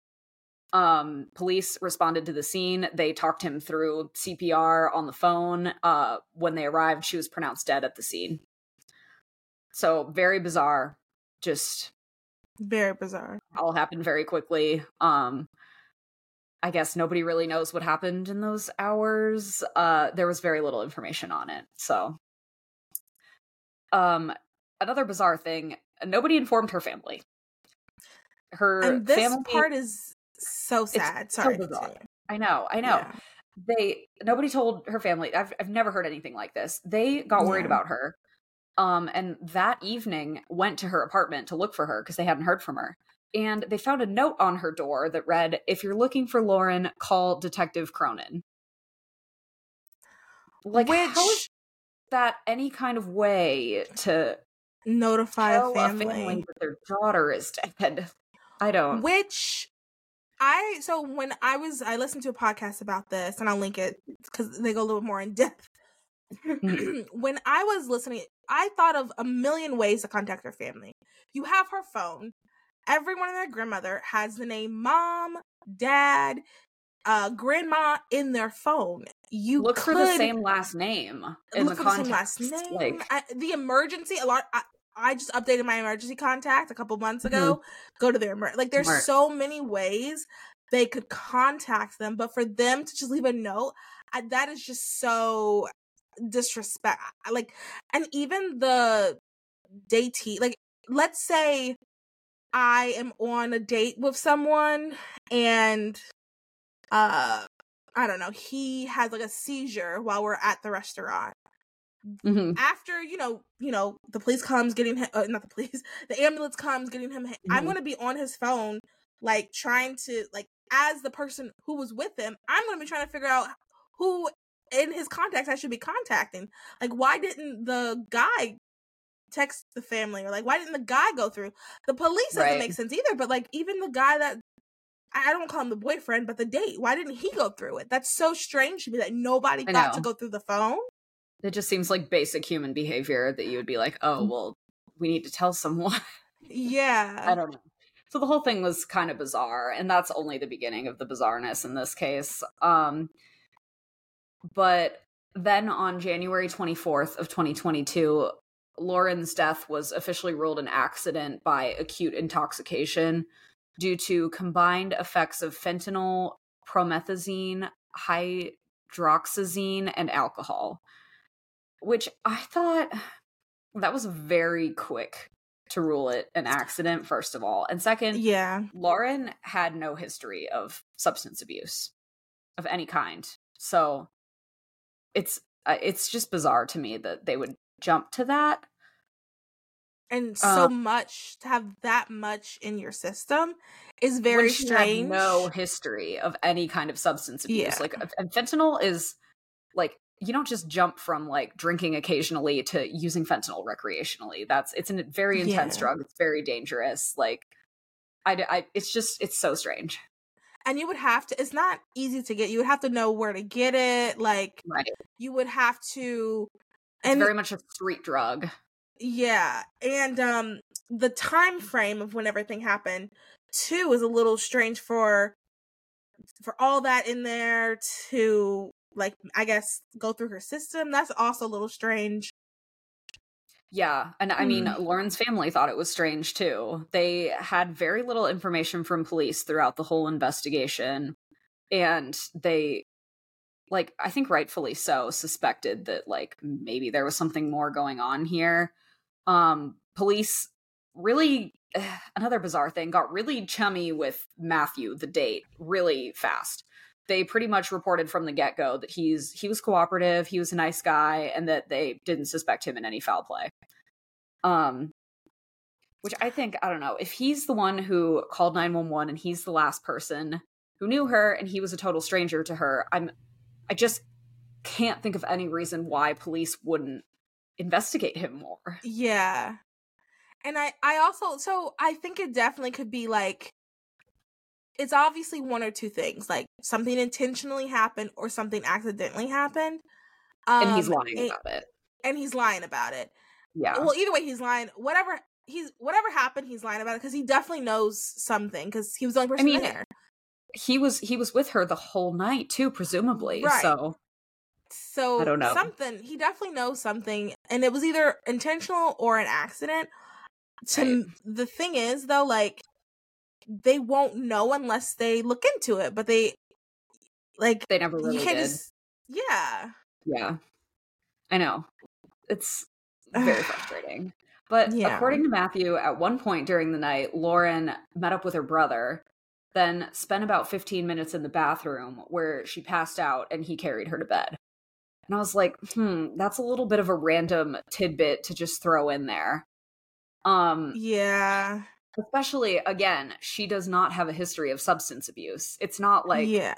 Um, police responded to the scene. They talked him through C P R on the phone. Uh, when they arrived, she was pronounced dead at the scene. So very bizarre. Just very bizarre. All happened very quickly. Um, I guess nobody really knows what happened in those hours. Uh, there was very little information on it. So, um, another bizarre thing, nobody informed her family. Her and this family, part is so sad. Sorry. So bizarre. I know, I know. Yeah. They nobody told her family. I've I've never heard anything like this. They got worried yeah. about her. Um, and that evening went to her apartment to look for her because they hadn't heard from her. And they found a note on her door that read, "If you're looking for Lauren, call Detective Cronin." Like, Which, how is that any kind of way to notify tell a family. a family that their daughter is dead? I don't. Which I so when I was I listened to a podcast about this, and I'll link it because they go a little more in depth. When I was listening, I thought of a million ways to contact her family. You have her phone. Everyone and their grandmother has the name mom, dad, uh, grandma in their phone. You look could, for the same last name in look the for context. the same last name. Like, I, the emergency. A lot. I, I just updated my emergency contact a couple months ago. Mm-hmm. Go to their emer- like. There's Smart. so many ways they could contact them, but for them to just leave a note, I, that is just so disrespect. Like, and even the datee. Like, let's say I am on a date with someone and uh I don't know, he has like a seizure while we're at the restaurant. Mm-hmm. After, you know, you know, the police comes getting him, uh, not the police, the ambulance comes getting him. Mm-hmm. I'm going to be on his phone, like trying to, like, as the person who was with him, I'm going to be trying to figure out who in his contacts I should be contacting. Like, why didn't the guy text the family, or like why didn't the guy go through the police? Doesn't right. make sense either. But like, even the guy that I don't call him the boyfriend, but the date, why didn't he go through it? That's so strange to me that nobody I thought know. to go through the phone. It just seems like basic human behavior that you would be like, oh, well, we need to tell someone. Yeah. I don't know. So the whole thing was kind of bizarre, and that's only the beginning of the bizarreness in this case. Um, but then on January twenty-fourth of twenty twenty-two, Lauren's death was officially ruled an accident by acute intoxication due to combined effects of fentanyl, promethazine, hydroxyzine, and alcohol, which I thought that was very quick to rule it an accident, first of all. And second, yeah, Lauren had no history of substance abuse of any kind. So it's uh, it's just bizarre to me that they would jump to that. And so uh, much, to have that much in your system is very when she strange. Had no history of any kind of substance abuse. Yeah. Like, and fentanyl is, like, you don't just jump from, like, drinking occasionally to using fentanyl recreationally. That's, it's a very intense yeah. drug. It's very dangerous. Like, I, I, it's just, it's so strange. And you would have to, it's not easy to get. You would have to know where to get it. Like, right. you would have to. It's and, very much a street drug. Yeah. And um, the time frame of when everything happened, too, is a little strange for, for all that in there to, like, I guess, go through her system. That's also a little strange. Yeah, and I mean, mm. Lauren's family thought it was strange, too. They had very little information from police throughout the whole investigation, and they, like, I think rightfully so, suspected that, like, maybe there was something more going on here. Um, police really, another bizarre thing, got really chummy with Matthew, the date, really fast. They pretty much reported from the get-go that he's he was cooperative, he was a nice guy, and that they didn't suspect him in any foul play. Um, which I think, I don't know, if he's the one who called nine one one and he's the last person who knew her and he was a total stranger to her, I'm I just can't think of any reason why police wouldn't investigate him more. Yeah. And I, I also, so I think it definitely could be like, it's obviously one or two things, like something intentionally happened or something accidentally happened. Um, and he's lying and, about it. And he's lying about it. Yeah. Well, either way, he's lying. Whatever he's whatever happened, he's lying about it because he definitely knows something because he was the only person I mean, there. He was he was with her the whole night too, presumably. Right. So, so I don't know. Something he definitely knows something, and it was either intentional or an accident. To right. The thing is, though, like, they won't know unless they look into it, but they like they never really you can't did. Just, yeah, yeah, I know. It's very frustrating. But yeah. According to Matthew, at one point during the night, Lauren met up with her brother, then spent about fifteen minutes in the bathroom where she passed out and he carried her to bed. And I was like, hmm, that's a little bit of a random tidbit to just throw in there. Um, yeah. Especially, again, she does not have a history of substance abuse. It's not like yeah.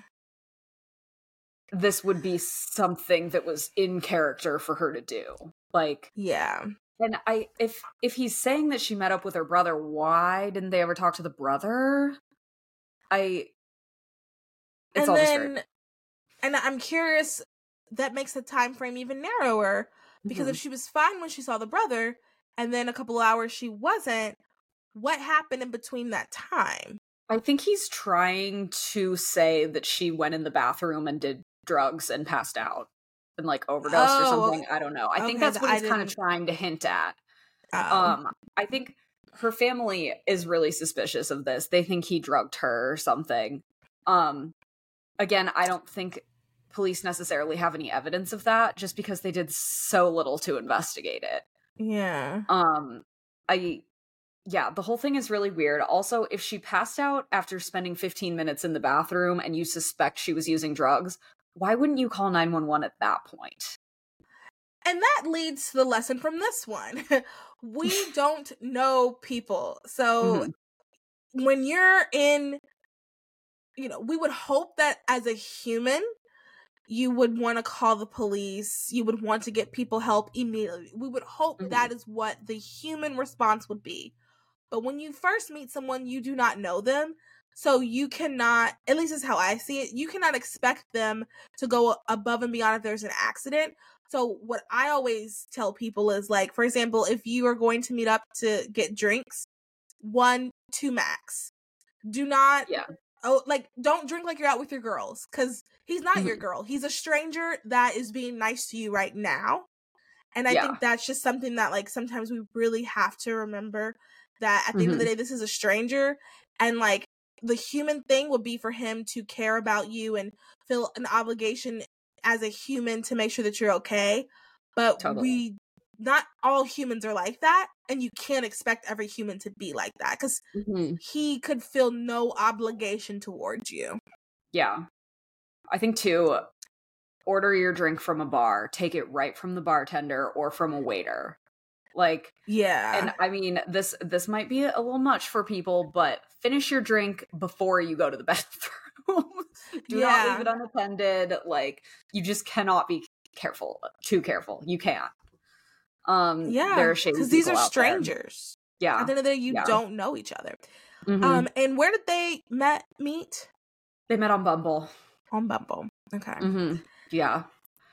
this would be something that was in character for her to do. Like, yeah. And I, if if he's saying that she met up with her brother, why didn't they ever talk to the brother? I. It's and all then, just and I'm curious. That makes the time frame even narrower because mm-hmm. if she was fine when she saw the brother, and then a couple hours she wasn't, what happened in between that time? I think he's trying to say that she went in the bathroom and did drugs and passed out. And like overdosed oh, or something. I don't know. I okay, think that's what he's kind of trying to hint at. Oh. Um, I think her family is really suspicious of this. They think he drugged her or something. Um, again, I don't think police necessarily have any evidence of that just because they did so little to investigate it. Yeah. Um, I, yeah, the whole thing is really weird. Also, if she passed out after spending fifteen minutes in the bathroom and you suspect she was using drugs, why wouldn't you call nine one one at that point? And that leads to the lesson from this one. We don't know people. So mm-hmm. when you're in, you know, we would hope that as a human, you would want to call the police. You would want to get people help immediately. We would hope mm-hmm. that is what the human response would be. But when you first meet someone, you do not know them. So you cannot, at least is how I see it, you cannot expect them to go above and beyond if there's an accident. So what I always tell people is, like, for example, if you are going to meet up to get drinks, one, two max. Do not, Yeah. oh, like, don't drink like you're out with your girls, because he's not Mhm. your girl. He's a stranger that is being nice to you right now. And I Yeah. think that's just something that, like, sometimes we really have to remember, that at the end of the Mhm. day, this is a stranger, and, like, the human thing would be for him to care about you and feel an obligation as a human to make sure that you're okay. But Totally. we, not all humans are like that, and you can't expect every human to be like that, because Mhm. he could feel no obligation towards you. Yeah. I think too, order your drink from a bar, take it right from the bartender or from a waiter. Like, Yeah. and I mean, this this might be a little much for people, but finish your drink before you go to the bathroom. Do not leave Yeah. it unattended. Like, you just cannot be careful, too careful. You can't. Um, there Yeah, are shady because these people are out there. strangers. Yeah. At the end of the day, you Yeah. don't know each other. hmm Um, and where did they met meet? They met on Bumble. On Bumble. Okay. hmm Yeah.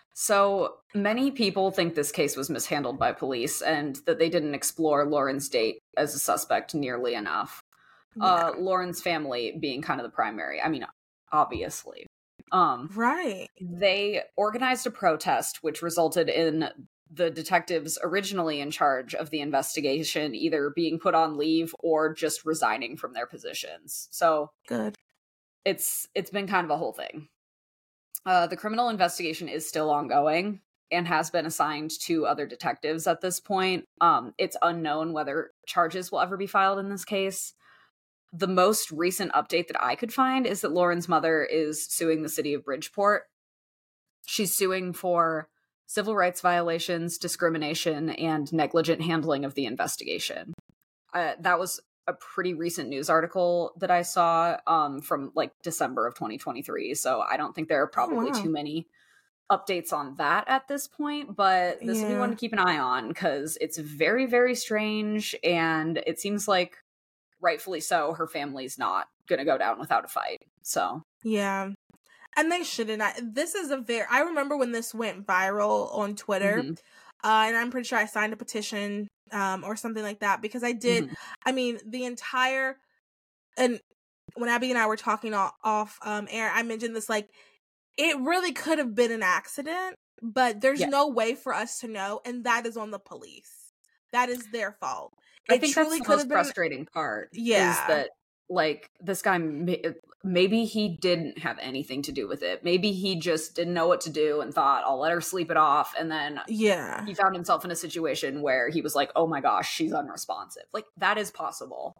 So many people think this case was mishandled by police and that they didn't explore Lauren's date as a suspect nearly enough. Uh, Yeah. Lauren's family being kind of the primary. I mean, obviously. Um, Right. they organized a protest, which resulted in the detectives originally in charge of the investigation either being put on leave or just resigning from their positions. So Good. it's it's been kind of a whole thing. Uh, the criminal investigation is still ongoing and has been assigned to other detectives at this point. Um, it's unknown whether charges will ever be filed in this case. The most recent update that I could find is that Lauren's mother is suing the city of Bridgeport. She's suing for civil rights violations, discrimination, and negligent handling of the investigation. Uh, that was a pretty recent news article that I saw um, from like December of twenty twenty-three. So I don't think there are Oh, probably wow. too many updates on that at this point, but this will be one Yeah. to keep an eye on because it's very, very strange. And it seems like, rightfully so, her family's not going to go down without a fight. So, Yeah. And they shouldn't. I, this is a very, I remember when this went viral on Twitter, mhm, uh, and I'm pretty sure I signed a petition um, or something like that, because I did, mhm. I mean, the entire, and when Abby and I were talking off, off um, air, I mentioned this, like, it really could have been an accident, but there's Yeah. no way for us to know, and that is on the police. That is their fault. I It think that's truly the could most have been, frustrating part is yeah, that, like, this guy, may- maybe he didn't have anything to do with it. Maybe he just didn't know what to do and thought, I'll let her sleep it off. And then yeah, he found himself in a situation where he was like, oh my gosh, she's unresponsive. Like, that is possible.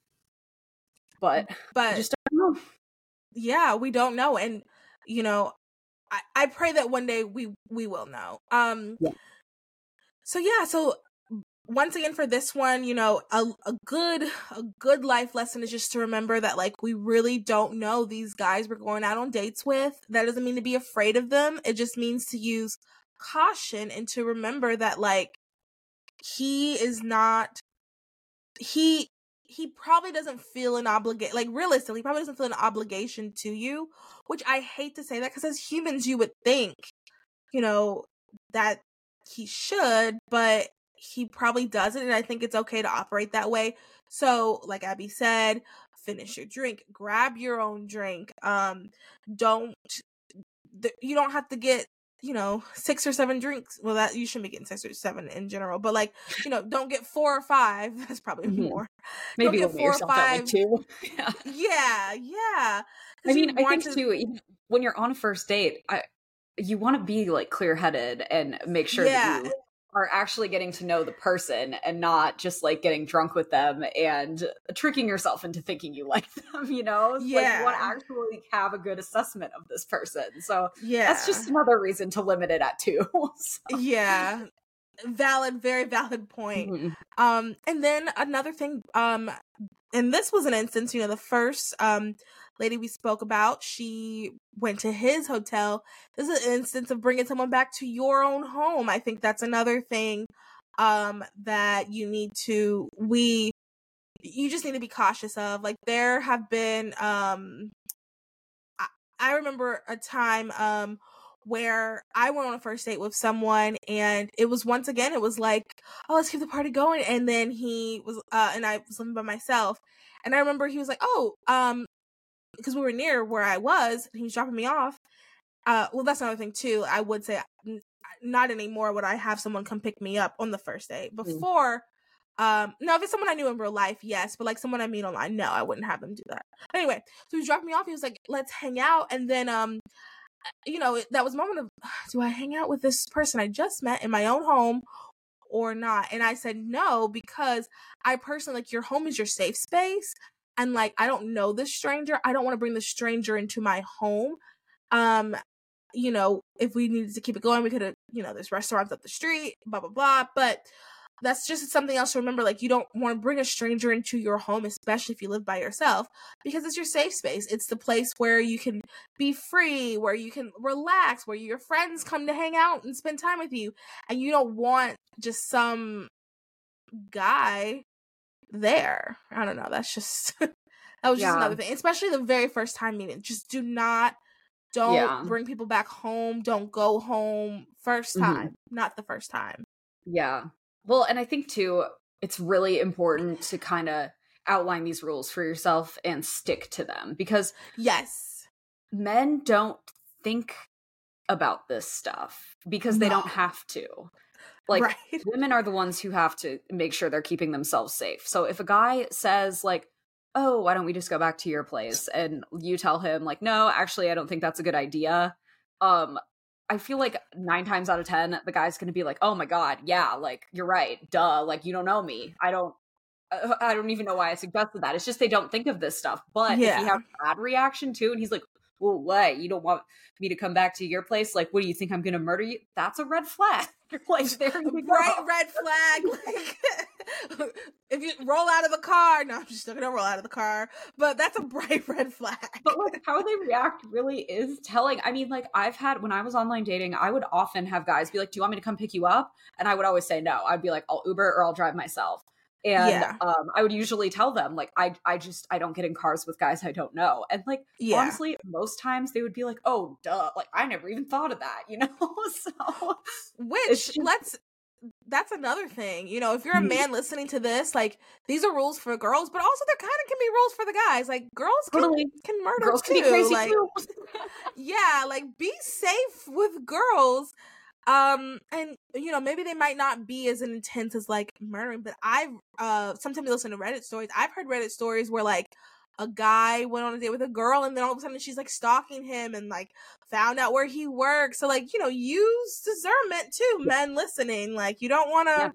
But I but just don't know. yeah, we don't know, and you know, I, I pray that one day we we will know. Um, Yeah. so yeah, so once again for this one, you know, a a good a good life lesson is just to remember that, like, we really don't know these guys we're going out on dates with. That doesn't mean to be afraid of them. It just means to use caution and to remember that, like, he is not he he probably doesn't feel an obligation, like, realistically, he probably doesn't feel an obligation to you, which I hate to say that, because as humans you would think, you know, that he should, but he probably doesn't, and I think it's okay to operate that way. So, like Abby said, finish your drink, grab your own drink. Um, don't th- you don't have to get, you know, six or seven drinks. Well, that you shouldn't be getting six or seven in general, but, like, you know, don't get four or five. That's probably Mhm. more. Don't Maybe get limit four or yourself to like five. two. Yeah. Yeah, yeah. I Because you mean, I want think to. too, even when you're on a first date, I you want to be like clear headed and make sure that Yeah, you are actually getting to know the person and not just like getting drunk with them and tricking yourself into thinking you like them, you know? It's like you want to yeah, actually have a good assessment of this person. So that's yeah, just another reason to limit it at two. So, yeah. Valid, very valid point. mhm. Um, and then another thing, um, and this was an instance, you know, the first um lady we spoke about, she went to his hotel. This is an instance of bringing someone back to your own home. I think that's another thing um that you need to we you just need to be cautious of. Like, there have been um I, I remember a time um where I went on a first date with someone, and it was once again, it was like, oh, let's keep the party going. And then he was, uh, and I was living by myself. And I remember he was like, oh, um, because we were near where I was, and he was dropping me off. Uh, well, that's another thing too. I would say n- not anymore would I have someone come pick me up on the first date. Before, mm. um, no, if it's someone I knew in real life, yes, but like someone I meet online, no, I wouldn't have them do that. Anyway, so he dropped me off. He was like, let's hang out. And then, um, you know, that was a moment of, do I hang out with this person I just met in my own home or not? And I said no, because I personally, like, your home is your safe space. And like, I don't know this stranger. I don't want to bring the stranger into my home. Um, you know, if we needed to keep it going, we could have, you know, there's restaurants up the street, blah, blah, blah. But that's just something else to remember. Like, you don't want to bring a stranger into your home, especially if you live by yourself, because it's your safe space. It's the place where you can be free, where you can relax, where your friends come to hang out and spend time with you. And you don't want just some guy there. I don't know. That's just, that was just yeah. another thing, especially the very first time meeting. Just do not, don't yeah. bring people back home. Don't go home first time, mm-hmm. not the first time. Yeah. Well, and I think too, it's really important to kind of outline these rules for yourself and stick to them, because yes, men don't think about this stuff because they no. don't have to. Like, right. women are the ones who have to make sure they're keeping themselves safe. So if a guy says like, oh, why don't we just go back to your place? And you tell him like, no, actually, I don't think that's a good idea. Um, I feel like nine times out of ten, the guy's going to be like, oh my God, yeah, like, you're right. Duh. Like, you don't know me. I don't, uh, I don't even know why I suggested that. It's just, they don't think of this stuff. But yeah. if he has a bad reaction too, and he's like, well, what? You don't want me to come back to your place? Like, what do you think? I'm going to murder you? That's a red flag. Like, there you go. Bright red flag. Like, if you roll out of the car, no, I'm just not going to roll out of the car. But that's a bright red flag. But like, how they react really is telling. I mean, like, I've had, when I was online dating, I would often have guys be like, do you want me to come pick you up? And I would always say no. I'd be like, I'll Uber or I'll drive myself. And yeah. um, I would usually tell them, like, I I just, I don't get in cars with guys I don't know. And, like, yeah. honestly, most times they would be like, oh, duh. Like, I never even thought of that, you know? So, which, just, let's, that's another thing. You know, if you're a man listening to this, like, these are rules for girls, but also there kind of can be rules for the guys. Like, girls can, totally. can murder girls too. Can be crazy like, too. yeah, like, be safe with girls. Um, and you know, maybe they might not be as intense as like murdering, but I've uh sometimes listen to Reddit stories. I've heard Reddit stories where like a guy went on a date with a girl, and then all of a sudden she's like stalking him and like found out where he works. So like, you know, use discernment too, men listening. Like, you don't want to,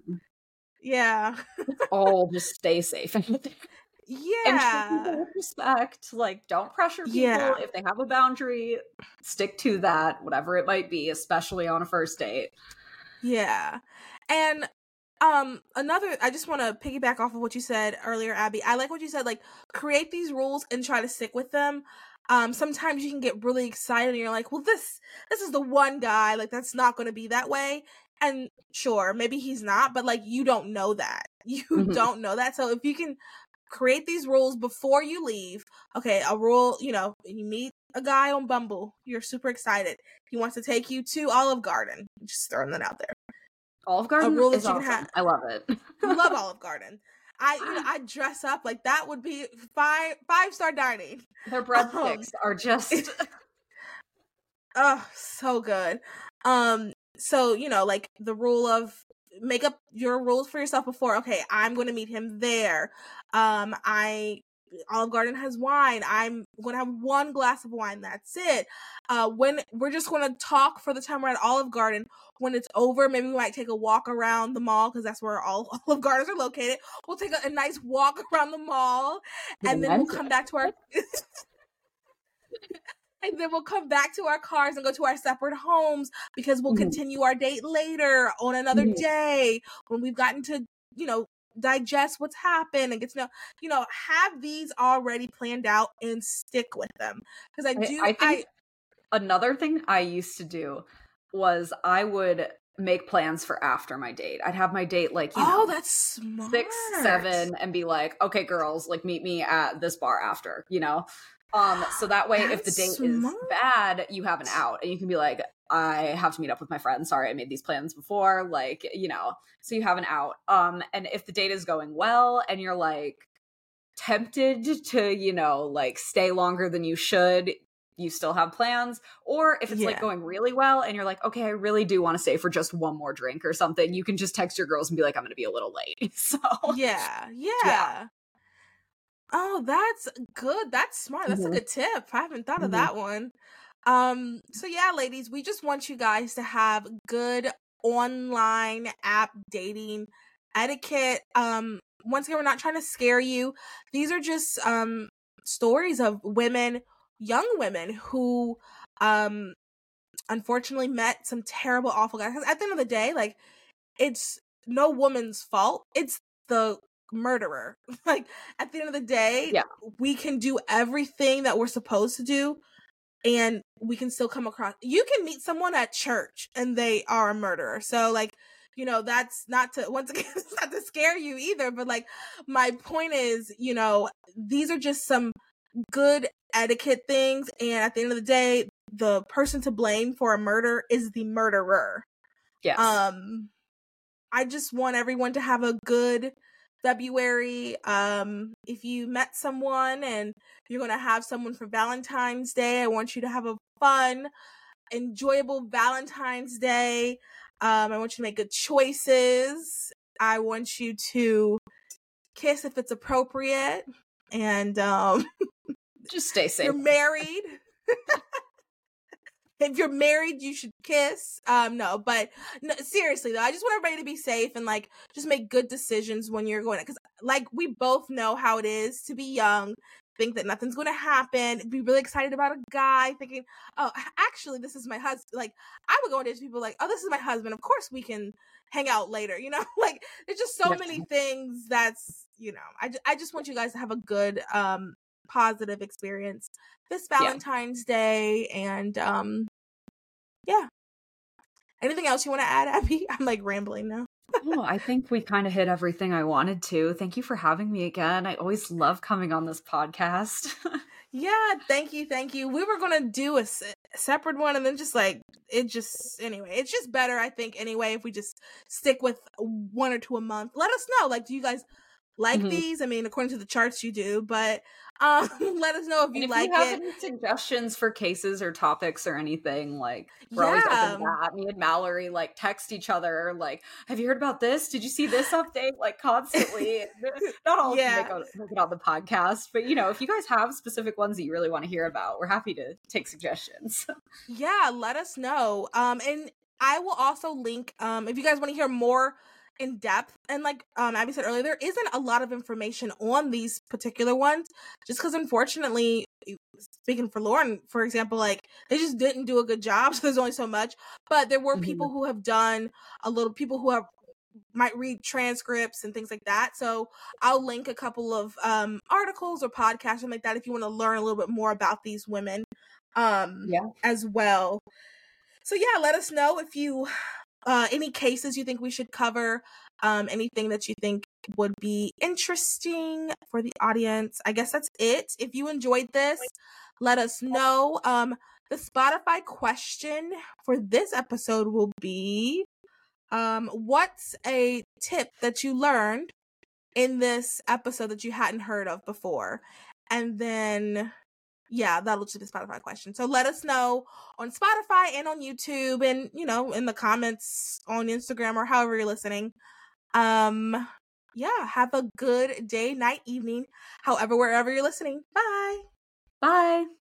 yeah. yeah. All just stay safe. Yeah. And treat people with respect. Like, don't pressure people. Yeah. If they have a boundary, stick to that, whatever it might be, especially on a first date. Yeah. And um another, I just want to piggyback off of what you said earlier, Abby. I like what you said, like, create these rules and try to stick with them. Um sometimes you can get really excited and you're like, well, this this is the one guy, like, that's not going to be that way. And sure, maybe he's not, but like, you don't know that. You mm-hmm. don't know that. So if you can create these rules before you leave. Okay, a rule, you know, you meet a guy on Bumble, you're super excited. He wants to take you to Olive Garden. Just throwing that out there. Olive Garden a rule is that you awesome. Can have. I love it. Love Olive Garden. I, you know, I dress up like that would be five five star dining. Their breadsticks um, are just, oh, so good. Um, so you know, like the rule of make up your rules for yourself before. Okay, I'm going to meet him there. Um, I Olive Garden has wine. I'm going to have one glass of wine. That's it. Uh, when we're just going to talk for the time we're at Olive Garden. When it's over, maybe we might take a walk around the mall because that's where all Olive Gardens are located. We'll take a, a nice walk around the mall, and then we'll come back to our. And then we'll come back to our cars and go to our separate homes because we'll mm-hmm. continue our date later on another mm-hmm. day when we've gotten to, you know, digest what's happened and get to know, you know, have these already planned out and stick with them. Because I do, I, I think I, another thing I used to do was I would make plans for after my date. I'd have my date like, you know, oh, that's smart. six, seven, and be like, okay, girls, like meet me at this bar after, you know? Um, so that way, That's if the date smart. is bad, you have an out, and you can be like, I have to meet up with my friends. Sorry, I made these plans before. Like, you know, so you have an out. Um, and if the date is going well and you're like tempted to, you know, like stay longer than you should, you still have plans. Or if it's Yeah. like going really well and you're like, okay, I really do want to stay for just one more drink or something, you can just text your girls and be like, I'm going to be a little late. So Yeah. Yeah. yeah. Oh, that's good. That's smart. That's Mhm. a good tip. I haven't thought of Mhm. that one. Um, so yeah, ladies, we just want you guys to have good online app dating etiquette. Um, once again, we're not trying to scare you. These are just um stories of women, young women who um unfortunately met some terrible, awful guys. 'Cause at the end of the day, like, it's no woman's fault. It's the murderer. Like, at the end of the day, Yeah. we can do everything that we're supposed to do, and we can still come across. You can meet someone at church and they are a murderer. So, like, you know, that's not to, once again, it's not to scare you either, but like, my point is, you know, these are just some good etiquette things, and at the end of the day, the person to blame for a murder is the murderer. Yes. Um, I just want everyone to have a good February. Um, if you met someone and you're going to have someone for Valentine's Day, I want you to have a fun, enjoyable Valentine's Day. Um, I want you to make good choices. I want you to kiss if it's appropriate. And um, just stay if safe. you're married. If you're married, you should kiss. Um, no, but no, seriously though, I just want everybody to be safe and like just make good decisions when you're going. Because like we both know how it is to be young, think that nothing's going to happen, be really excited about a guy, thinking, oh, actually, this is my husband. Like I would go into people like, oh, this is my husband. Of course, we can hang out later. You know, like there's just so Yeah. many things. That's you know, I I just want you guys to have a good um positive experience this Valentine's yeah. Day, and um yeah. Anything else you want to add, Abby? I'm like rambling now. Oh, I think we kind of hit everything I wanted to. Thank you for having me again. I always love coming on this podcast. Yeah, thank you, thank you. We were gonna do a se- separate one, and then just like it just anyway, it's just better, I think. Anyway, if we just stick with one or two a month, let us know. Like, do you guys like mm-hmm. these? I mean, according to the charts, you do, but um, let us know if you and if like you have it. Any suggestions for cases or topics or anything, like we're yeah. always open to that. Me and Mallory like text each other, like, "Have you heard about this? Did you see this update?" Like constantly. Not all yeah. of them make, make it on the podcast, but you know, if you guys have specific ones that you really want to hear about, we're happy to take suggestions. Yeah, let us know. Um, and I will also link. Um, if you guys want to hear more in depth, and like um Abby said earlier, there isn't a lot of information on these particular ones, just because unfortunately, speaking for Lauren, for example, like they just didn't do a good job, so there's only so much. But there were mm-hmm. people who have done a little, people who have might read transcripts and things like that. So I'll link a couple of um articles or podcasts, something like that, if you want to learn a little bit more about these women um yeah. as well. So yeah, let us know if you Uh, any cases you think we should cover, um, anything that you think would be interesting for the audience. I guess that's it. If you enjoyed this, let us know. Um, the Spotify question for this episode will be, um, what's a tip that you learned in this episode that you hadn't heard of before? And then... yeah, that'll just be the Spotify question. So let us know on Spotify and on YouTube, and you know, in the comments on Instagram or however you're listening. Um, yeah, have a good day, night, evening, however, wherever you're listening. Bye. Bye.